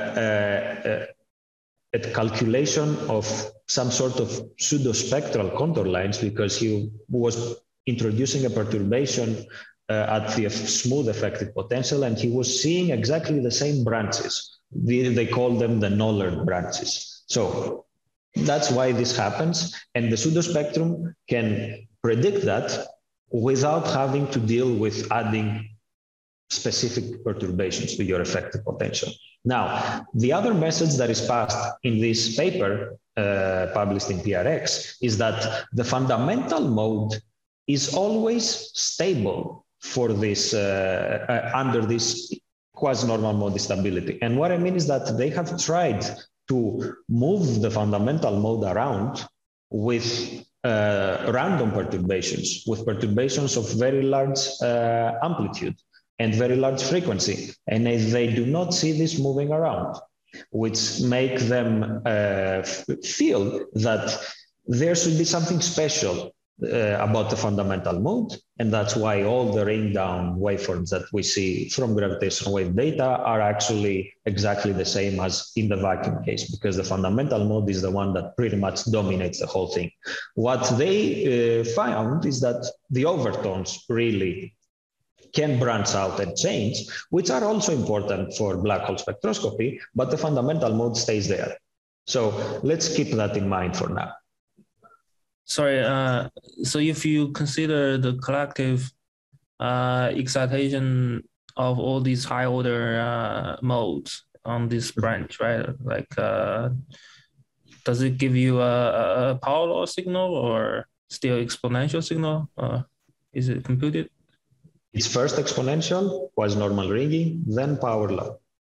uh, a calculation of some sort of pseudospectral contour lines, because he was introducing a perturbation uh, at the smooth effective potential, and he was seeing exactly the same branches. They, they call them the Noller branches. So that's why this happens, and the pseudospectrum can predict that without having to deal with adding specific perturbations to your effective potential. Now, the other message that is passed in this paper uh, published in P R X is that the fundamental mode is always stable for this uh, uh, under this quasi-normal mode stability. And what I mean is that they have tried to move the fundamental mode around with uh, random perturbations, with perturbations of very large uh, amplitude and very large frequency. And they do not see this moving around, which make them uh, feel that there should be something special uh, about the fundamental mode. And that's why all the rain down waveforms that we see from gravitational wave data are actually exactly the same as in the vacuum case, because the fundamental mode is the one that pretty much dominates the whole thing. What they uh, found is that the overtones really can branch out and change, which are also important for black hole spectroscopy, but the fundamental mode stays there. So let's keep that in mind for now. Sorry, uh, so if you consider the collective uh, excitation of all these high order uh, modes on this branch, right? Like, uh, does it give you a, a power law signal or still exponential signal? Or is it computed? It's first exponential, quasi-normal ringing, then power law.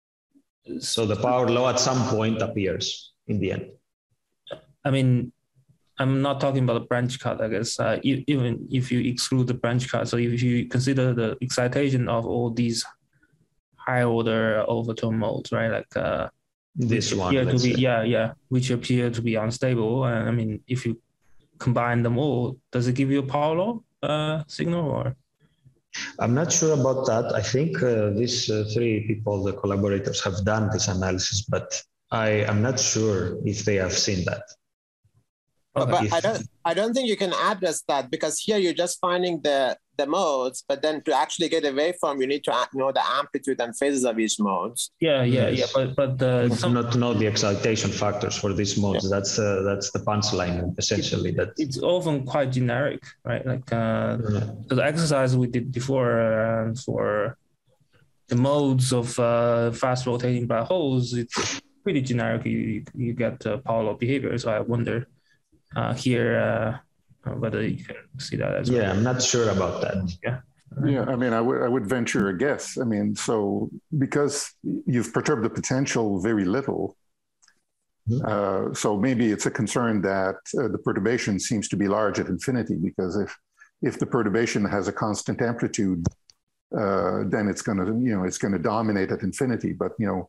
So the power law at some point appears in the end. I mean, I'm not talking about the branch cut, I guess. Uh, even if you exclude the branch cut, so if you consider the excitation of all these high order overtone modes, right? Like uh, this one, to be, say. yeah, yeah, which appear to be unstable. And I mean, if you combine them all, does it give you a power law uh, signal or? I'm not sure about that. I think uh, these uh, three people, the collaborators, have done this analysis, but I am not sure if they have seen that. But, but if, I don't I don't think you can address that, because here you're just finding the, the modes, but then to actually get a waveform, you need to know the amplitude and phases of each modes. Yeah, yeah, yes. yeah. But but uh, some, not to know the excitation factors for these modes. Yeah. That's uh, that's the punchline essentially. It, that it's often quite generic, right? Like uh, yeah. the exercise we did before uh, for the modes of uh, fast rotating black holes, it's pretty generic. You you get uh, power law behavior. So I wonder. Uh, here, uh, whether you can see that as yeah, well. I'm not sure about that. Yeah. Yeah, I mean, I would I would venture a guess. I mean, so because you've perturbed the potential very little, mm-hmm. uh, so maybe it's a concern that uh, the perturbation seems to be large at infinity, because if if the perturbation has a constant amplitude, uh, then it's going to you know it's going to dominate at infinity. But you know,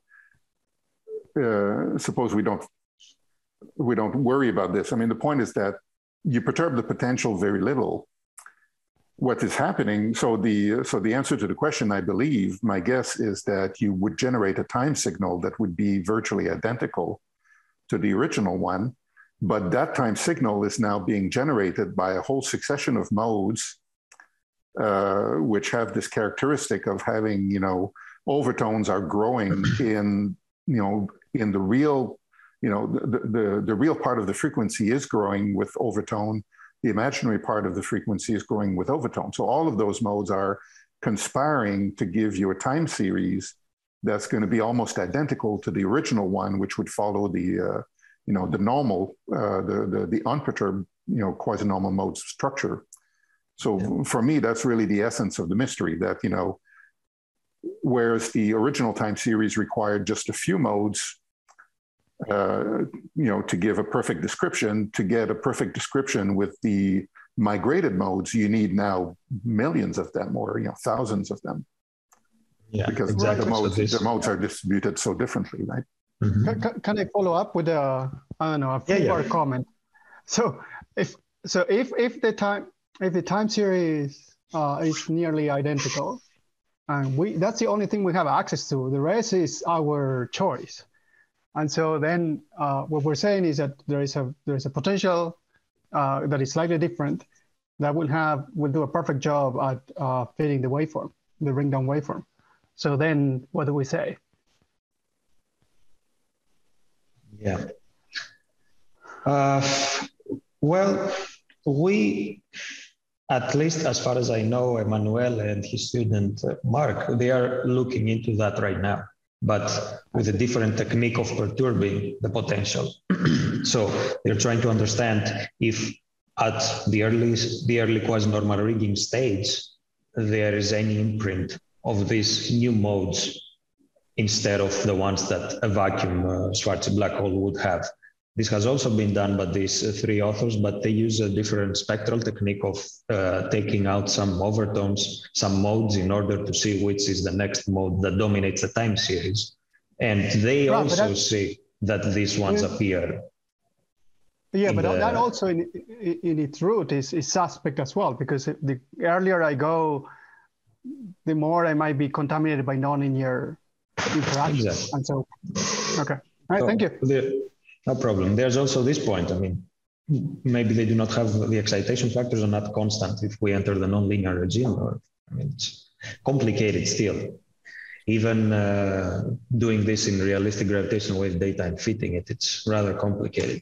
uh, suppose we don't. we don't worry about this. I mean, the point is that you perturb the potential very little. What is happening, so the, so the answer to the question, I believe, my guess is that you would generate a time signal that would be virtually identical to the original one, but that time signal is now being generated by a whole succession of modes, uh, which have this characteristic of having, you know, overtones are growing in, you know, in the real You know, the, the, the real part of the frequency is growing with overtone. The imaginary part of the frequency is growing with overtone. So all of those modes are conspiring to give you a time series that's going to be almost identical to the original one, which would follow the, uh, you know, the normal, uh, the, the, the unperturbed, you know, quasi-normal mode structure. So yeah. For me, that's really the essence of the mystery, that, you know, whereas the original time series required just a few modes, Uh, you know, to give a perfect description, to get a perfect description with the migrated modes, you need now millions of them, or, you know, thousands of them. Yeah, because exactly. the modes, the modes are distributed so differently, right? Mm-hmm. can, can I follow up with a, I don't know, a few yeah, more yeah. comment? So if, so if, if the time, if the time series uh, is nearly identical, and we, that's the only thing we have access to, the rest is our choice. And so then uh, what we're saying is that there is a there is a potential uh, that is slightly different that will have will do a perfect job at uh, fitting the waveform, the ring down waveform. So then what do we say? Yeah. Uh, well, we, at least as far as I know, Emmanuel and his student uh, Mark, they are looking into that right now. but with a different technique of perturbing the potential. So they're trying to understand if at the early, the early quasi-normal rigging stage, there is any imprint of these new modes instead of the ones that a vacuum uh, Schwarzschild black hole would have. This has also been done by these uh, three authors, but they use a different spectral technique of uh, taking out some overtones, some modes in order to see which is the next mode that dominates the time series. And they right, also see that these ones yeah. appear. Yeah, but the, that also in, in its root is, is suspect as well, because the earlier I go, the more I might be contaminated by nonlinear interactions. Exactly. And so, okay. All right, so, thank you. There, no problem. There's also this point. I mean, maybe they do not have the excitation factors are not constant if we enter the nonlinear regime. Or, I mean, it's complicated still. Even uh, doing this in realistic gravitational wave data and fitting it, it's rather complicated.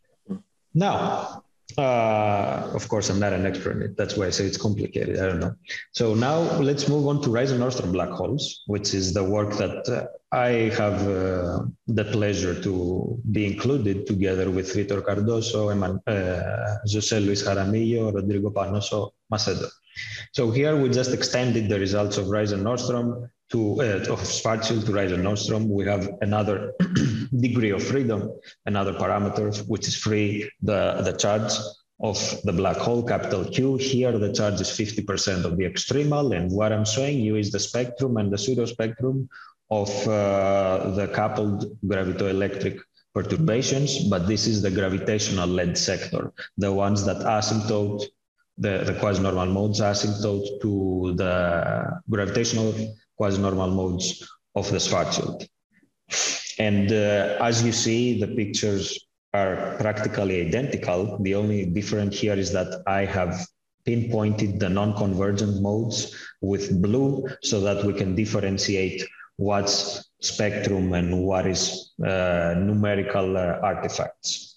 Now, uh, of course, I'm not an expert in it. That's why I say it's complicated. I don't know. So now let's move on to Rising-Nordstrom black holes, which is the work that uh, I have uh, the pleasure to be included together with Vitor Cardoso, Eman, uh, José Luis Jaramillo, Rodrigo Panoso, Macedo. So here we just extended the results of Rising-Nordstrom to uh, of Schwarzschild to Rising-Nordstrom. We have another degree of freedom, another parameter, which is free the, the charge of the black hole, capital Q. Here, the charge is fifty percent of the extremal. And what I'm showing you is the spectrum and the pseudo spectrum of uh, the coupled gravitoelectric perturbations. But this is the gravitational led sector, the ones that asymptote, the, the quasi-normal modes asymptote to the gravitational quasi-normal modes of the Schwarzschild. And uh, as you see, the pictures are practically identical. The only difference here is that I have pinpointed the non-convergent modes with blue so that we can differentiate what's spectrum and what is uh, numerical uh, artifacts.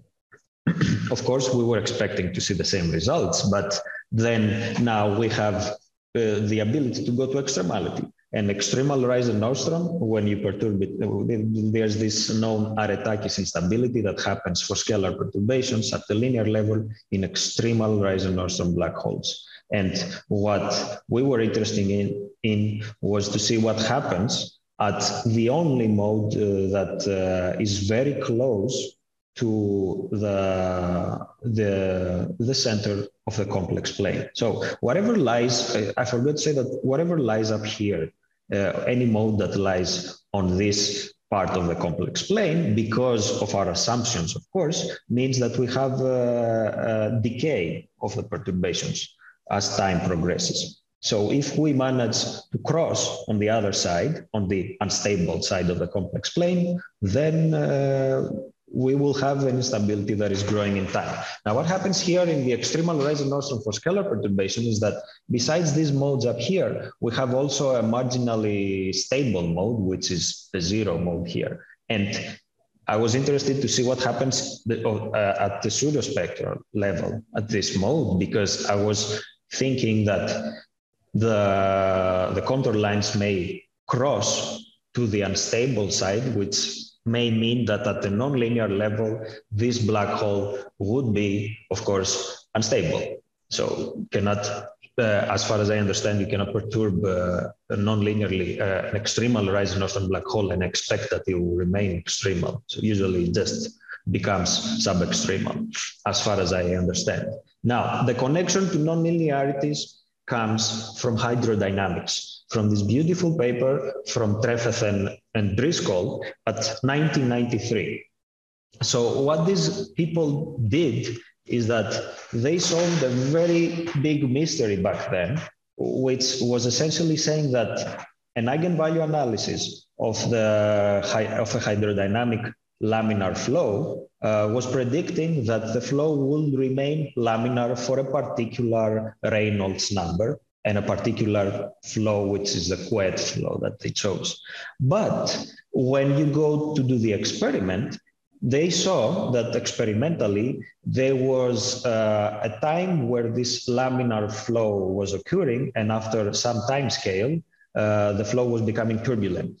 Of course, we were expecting to see the same results, but then now we have uh, the ability to go to extremality. And extremal Rising-Nordstrom, when you perturb it, there's this known Aretakis instability that happens for scalar perturbations at the linear level in extremal Rising-Nordstrom black holes. And what we were interested in, in was to see what happens at the only mode uh, that uh, is very close to the, the, the center of the complex plane. So whatever lies, I, I forgot to say that whatever lies up here, uh, any mode that lies on this part of the complex plane, because of our assumptions, of course, means that we have a, a decay of the perturbations as time progresses. So if we manage to cross on the other side, on the unstable side of the complex plane, then uh, we will have an instability that is growing in time. Now, what happens here in the extremal Rising-Nordstrom for scalar perturbation is that besides these modes up here, we have also a marginally stable mode, which is the zero mode here. And I was interested to see what happens uh, at the pseudospectral level at this mode, because I was thinking that the, the contour lines may cross to the unstable side, which may mean that at the nonlinear level, this black hole would be, of course, unstable. So cannot, uh, as far as I understand, you cannot perturb uh, non-linearly uh, an extremal Rising-Nordstrom black hole and expect that it will remain extremal. So usually it just becomes sub-extremal, as far as I understand. Now, the connection to non-linearities comes from hydrodynamics, from this beautiful paper from Trefeth and, and Driscoll at nineteen ninety-three. So what these people did is that they solved a very big mystery back then, which was essentially saying that an eigenvalue analysis of, the, of a hydrodynamic laminar flow uh, was predicting that the flow will remain laminar for a particular Reynolds number and a particular flow, which is the Couette flow that they chose. But when you go to do the experiment, they saw that experimentally there was uh, a time where this laminar flow was occurring, and after some time scale, uh, the flow was becoming turbulent.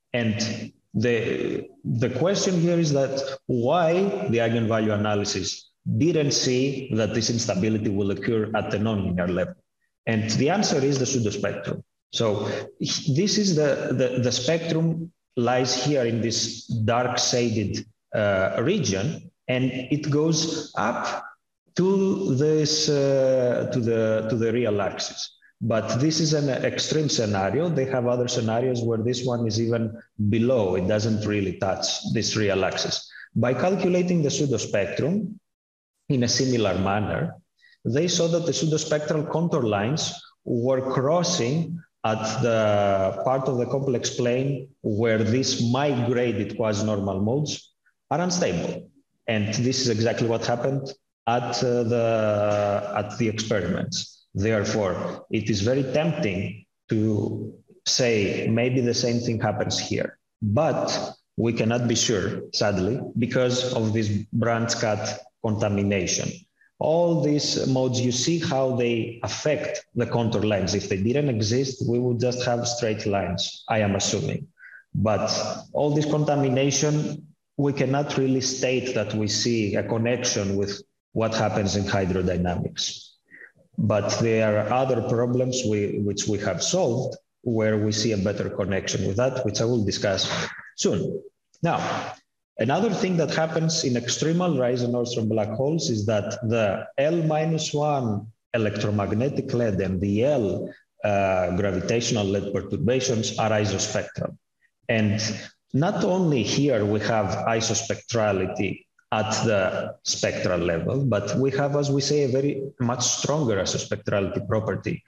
And the, the question here is that why the eigenvalue analysis didn't see that this instability will occur at the nonlinear level. And the answer is the pseudospectrum. So this is the, the, the spectrum lies here in this dark shaded uh, region, and it goes up to this uh, to the to the real axis. But this is an extreme scenario. They have other scenarios where this one is even below. It doesn't really touch this real axis. By calculating the pseudospectrum in a similar manner, they saw that the pseudospectral contour lines were crossing at the part of the complex plane where these migrated quasi-normal modes are unstable. And this is exactly what happened at, uh, the, at the experiments. Therefore, it is very tempting to say maybe the same thing happens here, but we cannot be sure, sadly, because of this branch cut contamination. All these modes, you see how they affect the contour lines. If they didn't exist, we would just have straight lines, I am assuming. But all this contamination, we cannot really state that we see a connection with what happens in hydrodynamics. But there are other problems we, which we have solved where we see a better connection with that, which I will discuss soon. Now, another thing that happens in extremal Rising-Nordstrom black holes is that the L minus one electromagnetic L E D and the L uh, gravitational L E D perturbations are isospectral. And not only here we have isospectrality at the spectral level, but we have, as we say, a very much stronger isospectrality property,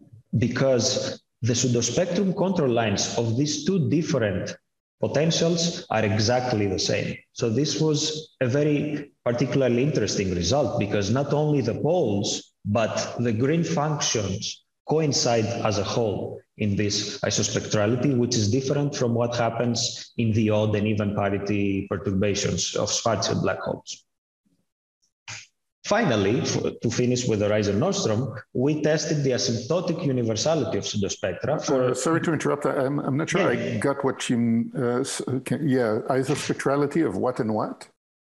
because the pseudospectrum contour lines of these two different potentials are exactly the same. So this was a very particularly interesting result, because not only the poles, but the green functions coincide as a whole in this isospectrality, which is different from what happens in the odd and even parity perturbations of Schwarzschild black holes. Finally, for, to finish with the Rising-Nordstrom, we tested the asymptotic universality of pseudospectra. For, uh, sorry to interrupt. I'm, I'm not sure yeah. I got what you, uh, can, yeah, isospectrality of what and what?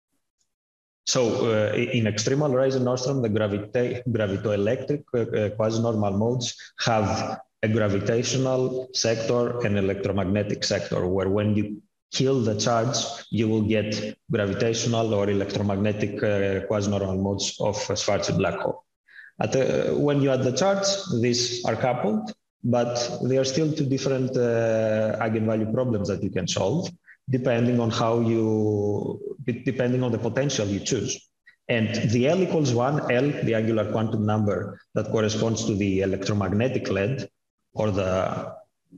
So uh, in extremal Rising-Nordstrom, the gravita gravitoelectric uh, quasi-normal modes have a gravitational sector and electromagnetic sector, where when you kill the charge, you will get gravitational or electromagnetic uh, quasi-normal modes of a Schwarzschild black hole. At the, when you add the charge, these are coupled, but they are still two different uh, eigenvalue problems that you can solve, depending on how you, depending on the potential you choose. And the L equals one, L, the angular quantum number that corresponds to the electromagnetic L E D, or the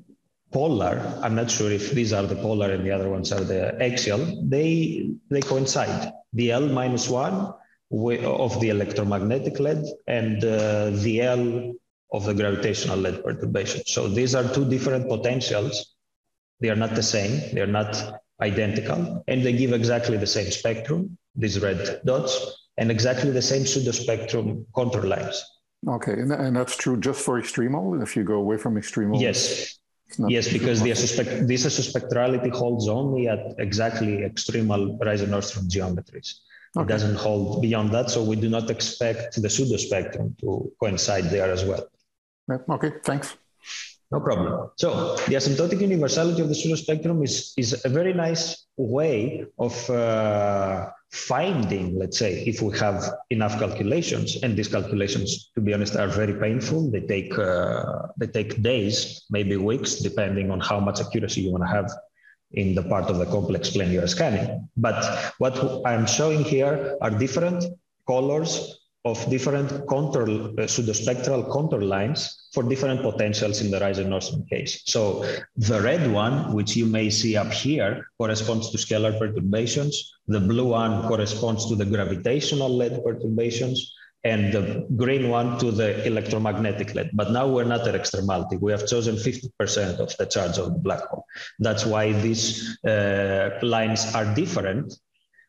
polar, I'm not sure if these are the polar and the other ones are the axial, they, they coincide. The L minus one of the electromagnetic L E D and uh, the L of the gravitational L E D perturbation. So these are two different potentials. They are not the same, they are not identical, and they give exactly the same spectrum, these red dots, and exactly the same pseudospectrum contour lines. Okay, and, and that's true just for extremal, if you go away from extremal? Yes, yes, because the isospect this isospectrality holds only at exactly extremal Rising-Nordstrom geometries. Okay. It doesn't hold beyond that, so we do not expect the pseudospectrum to coincide there as well. Yeah, okay, thanks. No problem. So the asymptotic universality of the pseudospectrum is, is a very nice way of uh, finding, let's say, if we have enough calculations, and these calculations, to be honest, are very painful. They take, uh, they take days, maybe weeks, depending on how much accuracy you want to have in the part of the complex plane you are scanning. But what I'm showing here are different colors of different contour, uh, pseudospectral contour lines for different potentials in the Rising-Nordstrom case. So the red one, which you may see up here, corresponds to scalar perturbations. The blue one corresponds to the gravitational L E D perturbations, and the green one to the electromagnetic L E D. But now we're not at extremality. We have chosen fifty percent of the charge of the black hole. That's why these uh, lines are different.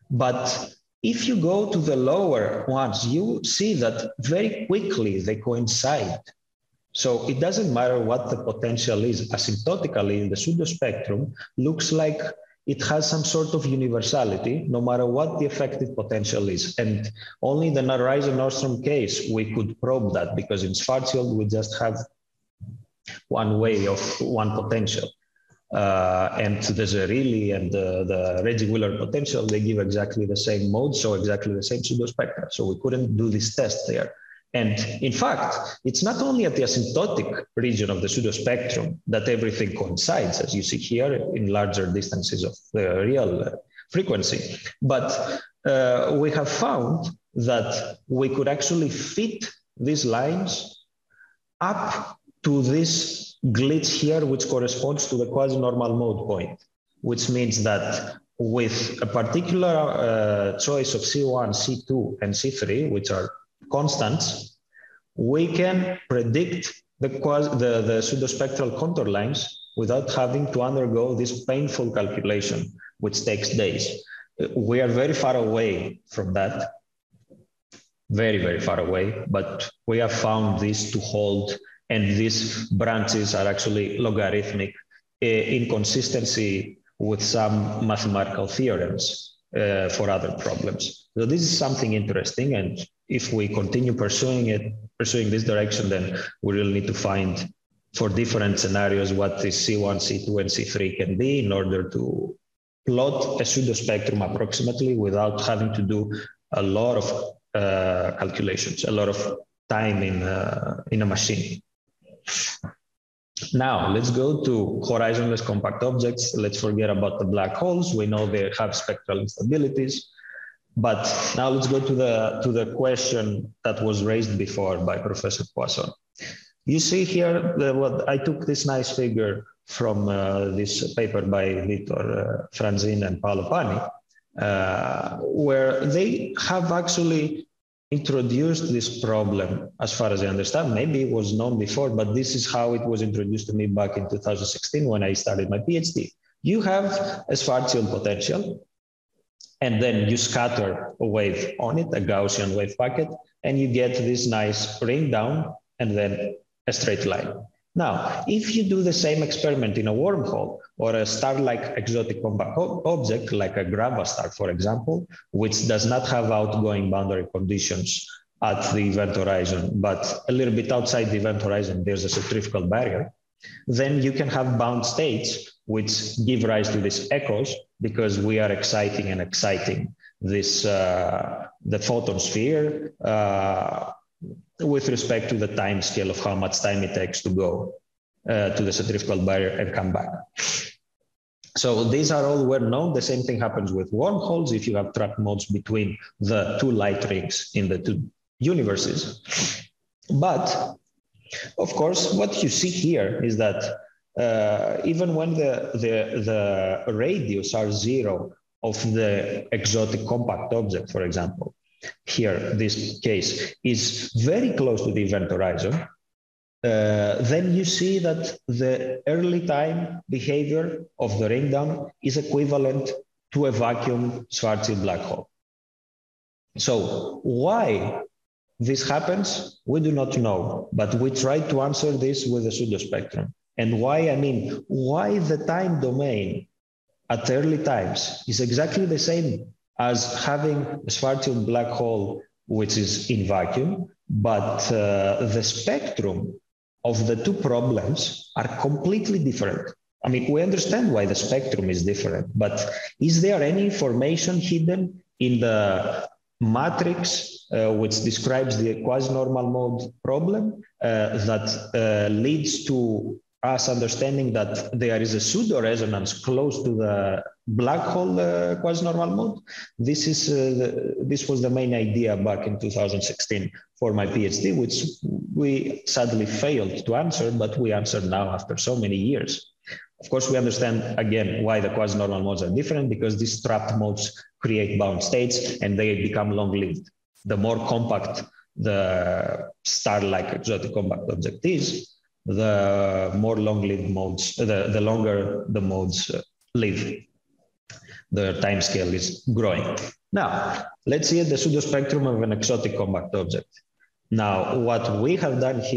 But if you go to the lower ones, you see that very quickly they coincide. So it doesn't matter what the potential is. Asymptotically, the pseudospectrum looks like it has some sort of universality, no matter what the effective potential is. And only in the Risen-Nordstrom case, we could probe that, because in Schwarzschild, we just have one way of one potential. Uh, and the Zerilli and the, the Reggie-Wheeler potential, they give exactly the same mode, so exactly the same pseudospectra. So we couldn't do this test there. And in fact, it's not only at the asymptotic region of the pseudospectrum that everything coincides, as you see here, in larger distances of the real uh, frequency, but uh, we have found that we could actually fit these lines up to this glitch here, which corresponds to the quasi-normal mode point, which means that with a particular uh, choice of C one, C two, and C three, which are constants, we can predict the, quasi, the, the pseudospectral contour lines without having to undergo this painful calculation, which takes days. We are very far away from that, very, very far away, but we have found this to hold, and these branches are actually logarithmic in consistency with some mathematical theorems uh, for other problems. So this is something interesting, and if we continue pursuing it, pursuing this direction, then we really need to find for different scenarios what this C one, C two, and C three can be in order to plot a pseudospectrum approximately without having to do a lot of uh, calculations, a lot of time in, uh, in a machine. Now, let's go to horizonless compact objects. Let's forget about the black holes. We know they have spectral instabilities. But now let's go to the, to the question that was raised before by Professor Poisson. You see here, the, what, I took this nice figure from uh, this paper by Vitor uh, Franzin and Paolo Pani, uh, where they have actually introduced this problem, as far as I understand. Maybe it was known before, but this is how it was introduced to me back in two thousand sixteen when I started my PhD. You have a Schwarzschild potential, and then you scatter a wave on it, a Gaussian wave packet, and you get this nice ring down and then a straight line. Now, if you do the same experiment in a wormhole or a star-like exotic compact object, like a Grava star, for example, which does not have outgoing boundary conditions at the event horizon, but a little bit outside the event horizon, there's a centrifugal barrier, then you can have bound states which give rise to these echoes, because we are exciting and exciting this, uh, the photon sphere, uh, with respect to the time scale of how much time it takes to go uh, to the centrifugal barrier and come back. So these are all well known. The same thing happens with wormholes if you have trapped modes between the two light rings in the two universes. But of course, what you see here is that uh, even when the, the, the radius are zero of the exotic compact object, for example, here, this case is very close to the event horizon, uh, then you see that the early time behavior of the ring down is equivalent to a vacuum Schwarzschild black hole. So why this happens, we do not know, but we try to answer this with a pseudospectrum. And why, I mean, why the time domain at early times is exactly the same as having a Schwarzschild black hole, which is in vacuum, but uh, the spectrum of the two problems are completely different. I mean, we understand why the spectrum is different, but is there any information hidden in the matrix uh, which describes the quasi-normal mode problem uh, that uh, leads to us understanding that there is a pseudo-resonance close to the black hole uh, quasi-normal mode? This is uh, the, this was the main idea back in two thousand sixteen for my PhD, which we sadly failed to answer, but we answered now after so many years. Of course, we understand again why the quasi-normal modes are different, because these trapped modes create bound states and they become long-lived. The more compact the star-like exotic compact object is, the more long-lived modes, the, the longer the modes uh, live. The time scale is growing. Now, let's see the pseudospectrum of an exotic compact object. Now, what we have done here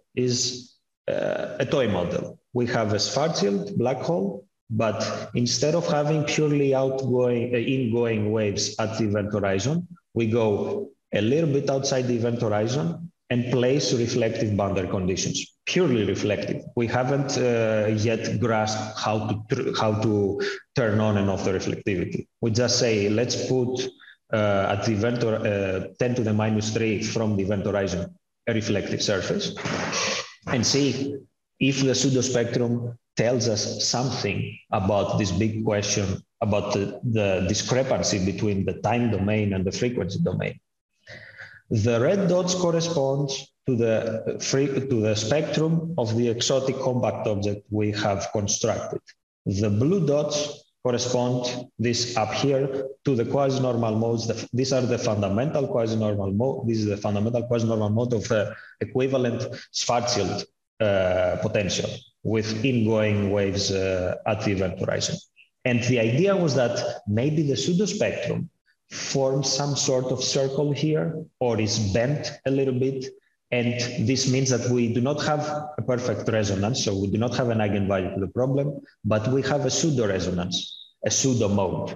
is uh, a toy model. We have a Schwarzschild black hole, but instead of having purely outgoing, uh, ingoing waves at the event horizon, we go a little bit outside the event horizon and place reflective boundary conditions, purely reflective. We haven't uh, yet grasped how to, how to turn on and off the reflectivity. We just say, let's put uh, at the event uh, ten to the minus three from the event horizon a reflective surface and see if the pseudo spectrum tells us something about this big question about the, the discrepancy between the time domain and the frequency domain. The red dots correspond to the, free, to the spectrum of the exotic compact object we have constructed. The blue dots correspond, this up here, to the quasi-normal modes. The, these are the fundamental quasi-normal mode. This is the fundamental quasi-normal mode of the equivalent Schwarzschild uh, potential with ingoing waves uh, at the event horizon. And the idea was that maybe the pseudo spectrum forms some sort of circle here or is bent a little bit. And this means that we do not have a perfect resonance, so we do not have an eigenvalue to the problem, but we have a pseudo resonance, a pseudo mode.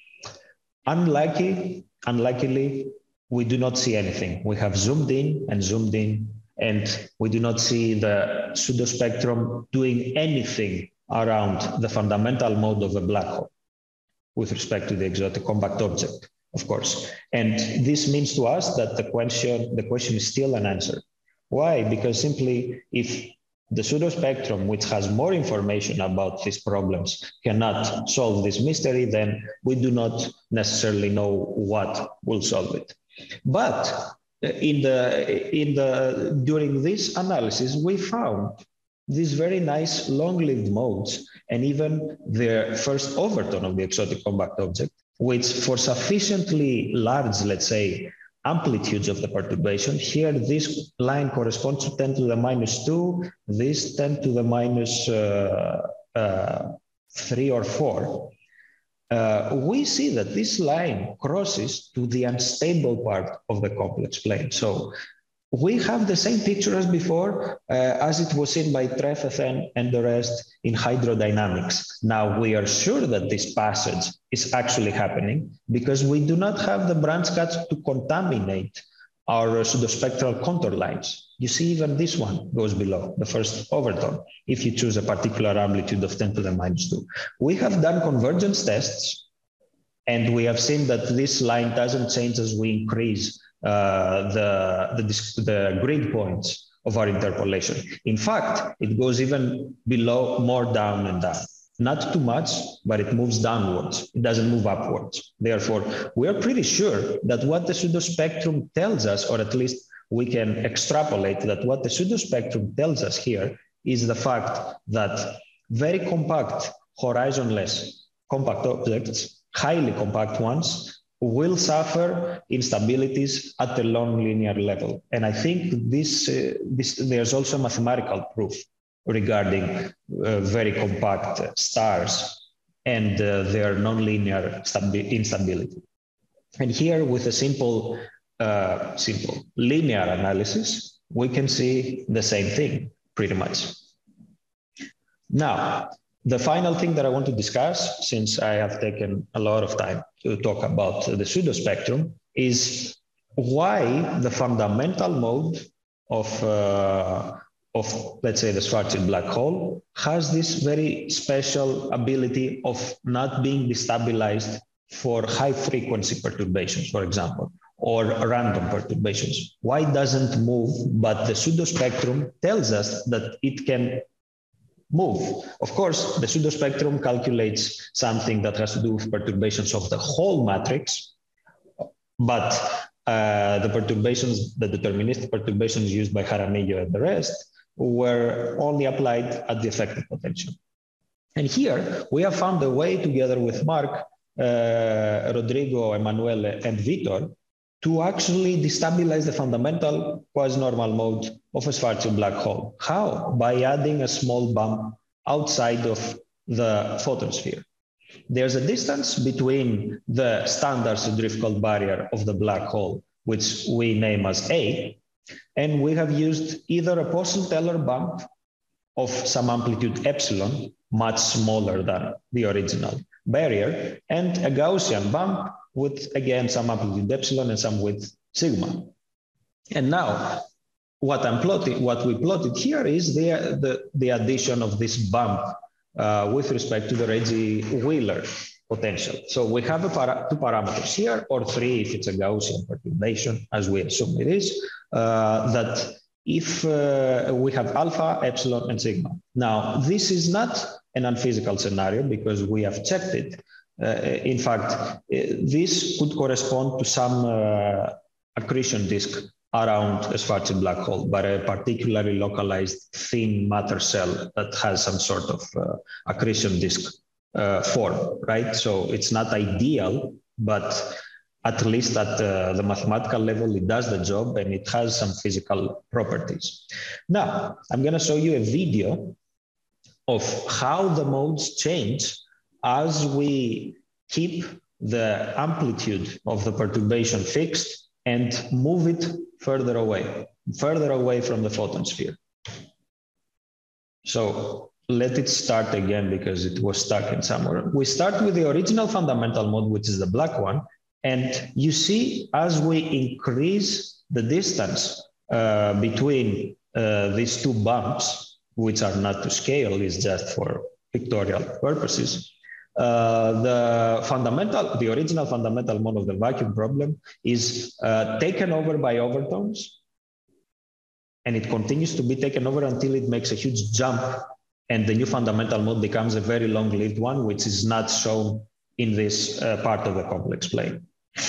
Unlucky, unluckily, we do not see anything. We have zoomed in and zoomed in, and we do not see the pseudo spectrum doing anything around the fundamental mode of a black hole with respect to the exotic compact object, of course. And this means to us that the question, the question is still unanswered. Why? Because simply if the pseudo spectrum, which has more information about these problems, cannot solve this mystery, then we do not necessarily know what will solve it. But in the, in the, during this analysis, we found these very nice long-lived modes and even the first overtone of the exotic compact object, which for sufficiently large, let's say, amplitudes of the perturbation, here this line corresponds to ten to the minus two, this ten to the minus uh, uh, three or four. Uh, we see that this line crosses to the unstable part of the complex plane. So we have the same picture as before, uh, as it was seen by Trefethen and the rest in hydrodynamics. Now we are sure that this passage is actually happening because we do not have the branch cuts to contaminate our pseudospectral contour lines. You see, even this one goes below the first overtone if you choose a particular amplitude of ten to the minus two. We have done convergence tests, and we have seen that this line doesn't change as we increase uh, the, the, the grid points of our interpolation. In fact, it goes even below, more down and down. Not too much, but it moves downwards. It doesn't move upwards. Therefore, we are pretty sure that what the pseudospectrum tells us, or at least we can extrapolate that what the pseudospectrum tells us here is the fact that very compact, horizonless compact objects, highly compact ones, will suffer instabilities at the non-linear level. And I think this, uh, this there's also mathematical proof regarding uh, very compact stars and uh, their nonlinear instability. And here, with a simple, uh, simple linear analysis, we can see the same thing, pretty much. Now, the final thing that I want to discuss, since I have taken a lot of time to talk about the pseudospectrum, is why the fundamental mode of uh, of, let's say, the Schwarzschild black hole has this very special ability of not being destabilized for high frequency perturbations, for example, or random perturbations. Why doesn't move, but the pseudospectrum tells us that it can move? Of course, the pseudospectrum calculates something that has to do with perturbations of the whole matrix, but uh, the perturbations, the deterministic perturbations used by Jaramillo and the rest, were only applied at the effective potential. And here we have found a way, together with Mark, uh, Rodrigo, Emanuele, and Vitor, to actually destabilize the fundamental quasi-normal mode of a Schwarzschild black hole. How? By adding a small bump outside of the photosphere. There's a distance between the standard Drift-Cold barrier of the black hole, which we name as A, And we have used either a Postel-Teller bump of some amplitude epsilon, much smaller than the original barrier, and a Gaussian bump with, again, some amplitude epsilon and some width sigma. And now, what I'm plotting, what we plotted here is the, the, the addition of this bump uh, with respect to the Regge-Wheeler potential. So we have a para two parameters here, or three if it's a Gaussian perturbation, as we assume it is, uh, that if uh, we have alpha, epsilon, and sigma. Now, this is not an unphysical scenario because we have checked it. Uh, in fact, uh, this could correspond to some uh, accretion disk around a Schwarzschild black hole, but a particularly localized thin matter cell that has some sort of uh, accretion disk uh, form, right? So it's not ideal, but at least at uh, the mathematical level, it does the job and it has some physical properties. Now, I'm going to show you a video of how the modes change as we keep the amplitude of the perturbation fixed and move it further away, further away from the photon sphere. So let it start again because it was stuck in somewhere. We start with the original fundamental mode, which is the black one. And you see, as we increase the distance uh, between uh, these two bumps, which are not to scale, is just for pictorial purposes, uh, the fundamental, the original fundamental mode of the vacuum problem is uh, taken over by overtones, and it continues to be taken over until it makes a huge jump, and the new fundamental mode becomes a very long-lived one, which is not shown in this uh, part of the complex plane.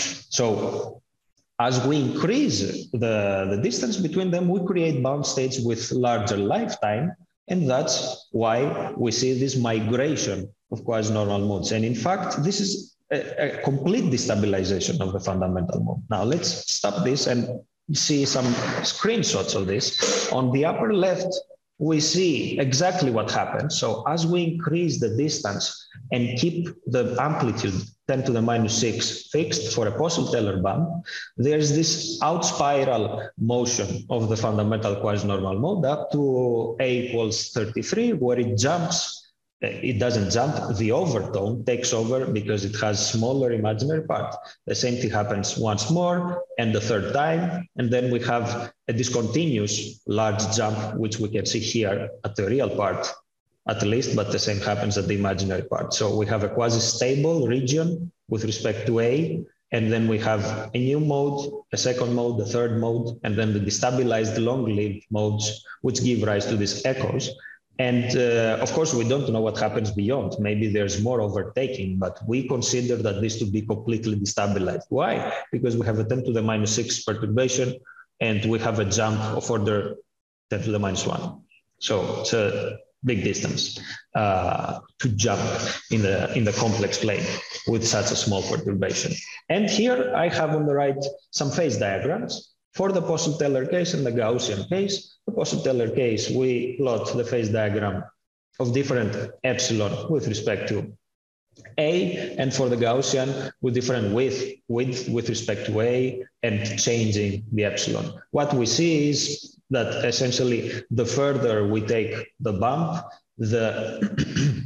So as we increase the, the distance between them, we create bound states with larger lifetime, and that's why we see this migration of quasi-normal modes. And in fact, this is a, a complete destabilization of the fundamental mode. Now let's stop this and see some screenshots of this. On the upper left, we see exactly what happens. So as we increase the distance and keep the amplitude ten to the minus six fixed for a Postel-Teller bump, there's this out spiral motion of the fundamental quasi-normal mode up to A equals thirty-three, where it jumps. It doesn't jump, the overtone takes over because it has smaller imaginary part. The same thing happens once more and the third time. And then we have a discontinuous large jump, which we can see here at the real part, at least, but the same happens at the imaginary part. So we have a quasi-stable region with respect to A, and then we have a new mode, a second mode, the third mode, and then the destabilized long-lived modes, which give rise to these echoes. And uh, of course, we don't know what happens beyond. Maybe there's more overtaking, but we consider that this to be completely destabilized. Why? Because we have a ten to the minus six perturbation, and we have a jump of order ten to the minus one. So it's a big distance uh, to jump in the, in the complex plane with such a small perturbation. And here I have on the right some phase diagrams. For the Postel-Teller case and the Gaussian case, the Postel-Teller case, we plot the phase diagram of different epsilon with respect to A, and for the Gaussian with different width, width with respect to A and changing the epsilon. What we see is that essentially the further we take the bump, the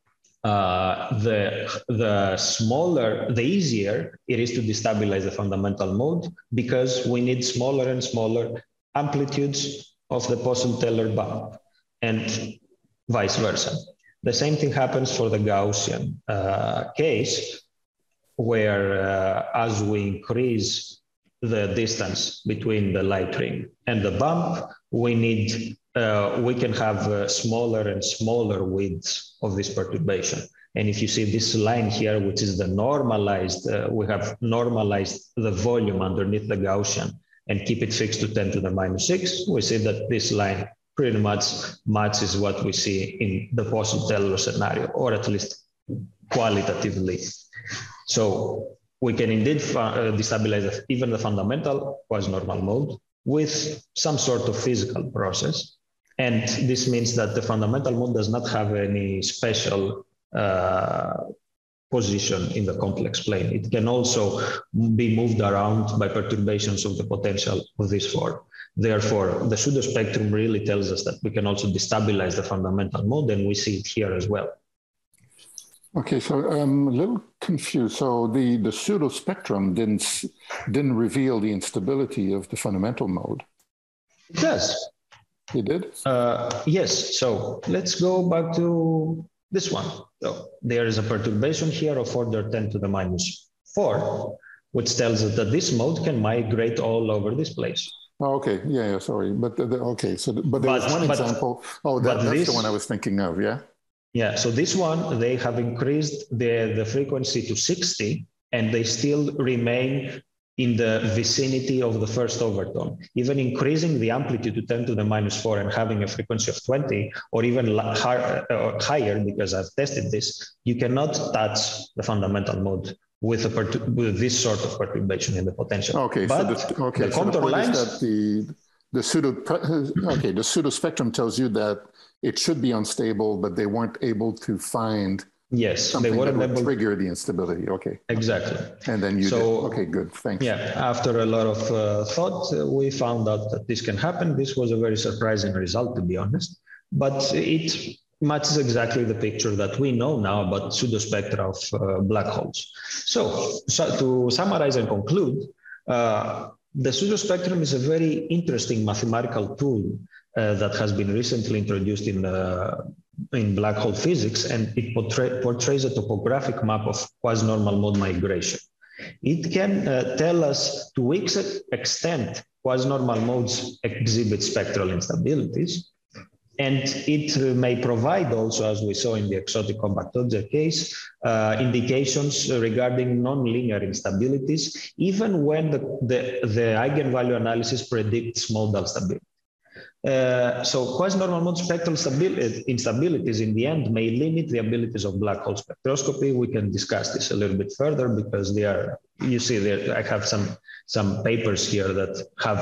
Uh, the, the smaller, the easier it is to destabilize the fundamental mode, because we need smaller and smaller amplitudes of the Postel-Teller bump, and vice versa. The same thing happens for the Gaussian uh, case, where uh, as we increase the distance between the light ring and the bump, we need Uh, we can have uh, smaller and smaller widths of this perturbation. And if you see this line here, which is the normalized, uh, we have normalized the volume underneath the Gaussian and keep it fixed to ten to the minus six, we see that this line pretty much matches what we see in the Postel-Teller scenario, or at least qualitatively. So we can indeed uh, destabilize even the fundamental quasi-normal mode with some sort of physical process. And this means that the fundamental mode does not have any special uh, position in the complex plane. It can also be moved around by perturbations of the potential of this form. Therefore, the pseudospectrum really tells us that we can also destabilize the fundamental mode, and we see it here as well. Okay, so I'm a little confused. So the, the pseudospectrum didn't, didn't reveal the instability of the fundamental mode. It does. It did? Uh, yes, so let's go back to this one. So there is a perturbation here of order ten to the minus four, which tells us that this mode can migrate all over this place. Oh, okay, yeah, yeah, sorry. But, the, the, okay, so, but there but, was one but, example. Oh, that, that's this, the one I was thinking of, yeah? Yeah, so this one, they have increased the, the frequency to sixty, and they still remain in the vicinity of the first overtone. Even increasing the amplitude to ten to the minus four and having a frequency of twenty, or even higher, uh, higher, because I've tested this, you cannot touch the fundamental mode with, a with this sort of perturbation in the potential. Okay, but so the, okay, the so contour the point lines, is that the, the pseudo, okay, the pseudo spectrum tells you that it should be unstable, but they weren't able to find yes, something they that would able... trigger the instability. Okay. Exactly. And then you so, did. Okay, good. Thanks. Yeah, after a lot of uh, thought, uh, we found out that this can happen. This was a very surprising result, to be honest. But it matches exactly the picture that we know now about pseudospectra of uh, black holes. So, so to summarize and conclude, uh, the pseudospectrum is a very interesting mathematical tool Uh, that has been recently introduced in, uh, in black hole physics, and it portray portrays a topographic map of quasi-normal mode migration. It can uh, tell us to which extent quasi-normal modes exhibit spectral instabilities, and it uh, may provide also, as we saw in the exotic compact object case, uh, indications regarding non-linear instabilities, even when the, the, the eigenvalue analysis predicts modal stability. Uh, so quasi-normal mode spectral instabilities in the end may limit the abilities of black hole spectroscopy. We can discuss this a little bit further because they are, you see there, I have some, some papers here that have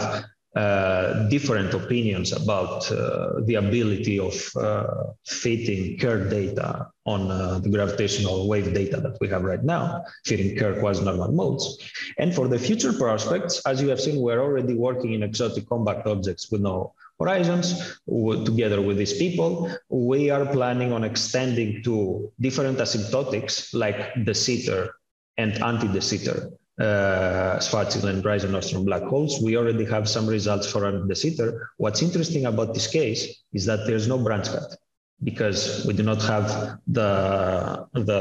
uh, different opinions about uh, the ability of uh, fitting Kerr data on uh, the gravitational wave data that we have right now, fitting Kerr quasi-normal modes. And for the future prospects, as you have seen, we're already working in exotic compact objects with no horizons. Together with these people, we are planning on extending to different asymptotics like de Sitter and anti-de Sitter uh, Schwarzschild and Rising-Nordstrom black holes. We already have some results for anti-de Sitter. What's interesting about this case is that there's no branch cut because we do not have the, the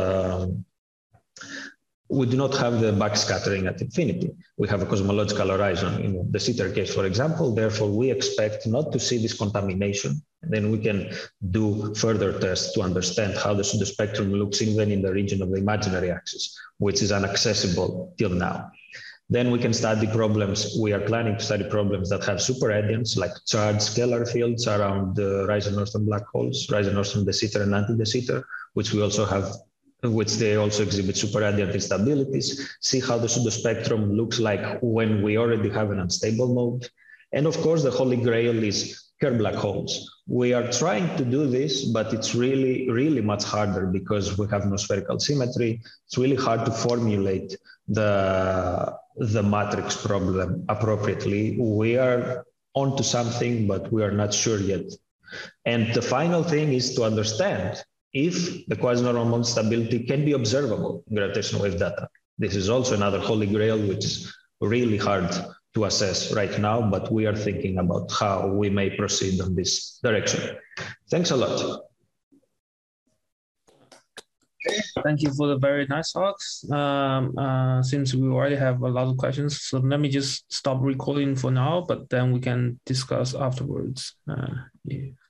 we do not have the backscattering at infinity. We have a cosmological horizon in the Sitter case, for example. Therefore, we expect not to see this contamination. And then we can do further tests to understand how the pseudospectrum looks even in the region of the imaginary axis, which is inaccessible till now. Then we can study problems. We are planning to study problems that have superadians, like charged scalar fields around the Rising-Nordstrom black holes, Rising-Nordstrom de Sitter and anti-de Sitter, which we also have which they also exhibit superradiant instabilities, see how the pseudospectrum looks like when we already have an unstable mode. And of course, the holy grail is Kerr black holes. We are trying to do this, but it's really, really much harder because we have no spherical symmetry. It's really hard to formulate the, the matrix problem appropriately. We are onto something, but we are not sure yet. And the final thing is to understand if the quasi-normal mode stability can be observable in gravitational wave data. This is also another holy grail, which is really hard to assess right now, but we are thinking about how we may proceed in this direction. Thanks a lot. Thank you for the very nice talks. Um, uh, since we already have a lot of questions, so let me just stop recording for now, but then we can discuss afterwards. Uh, yeah.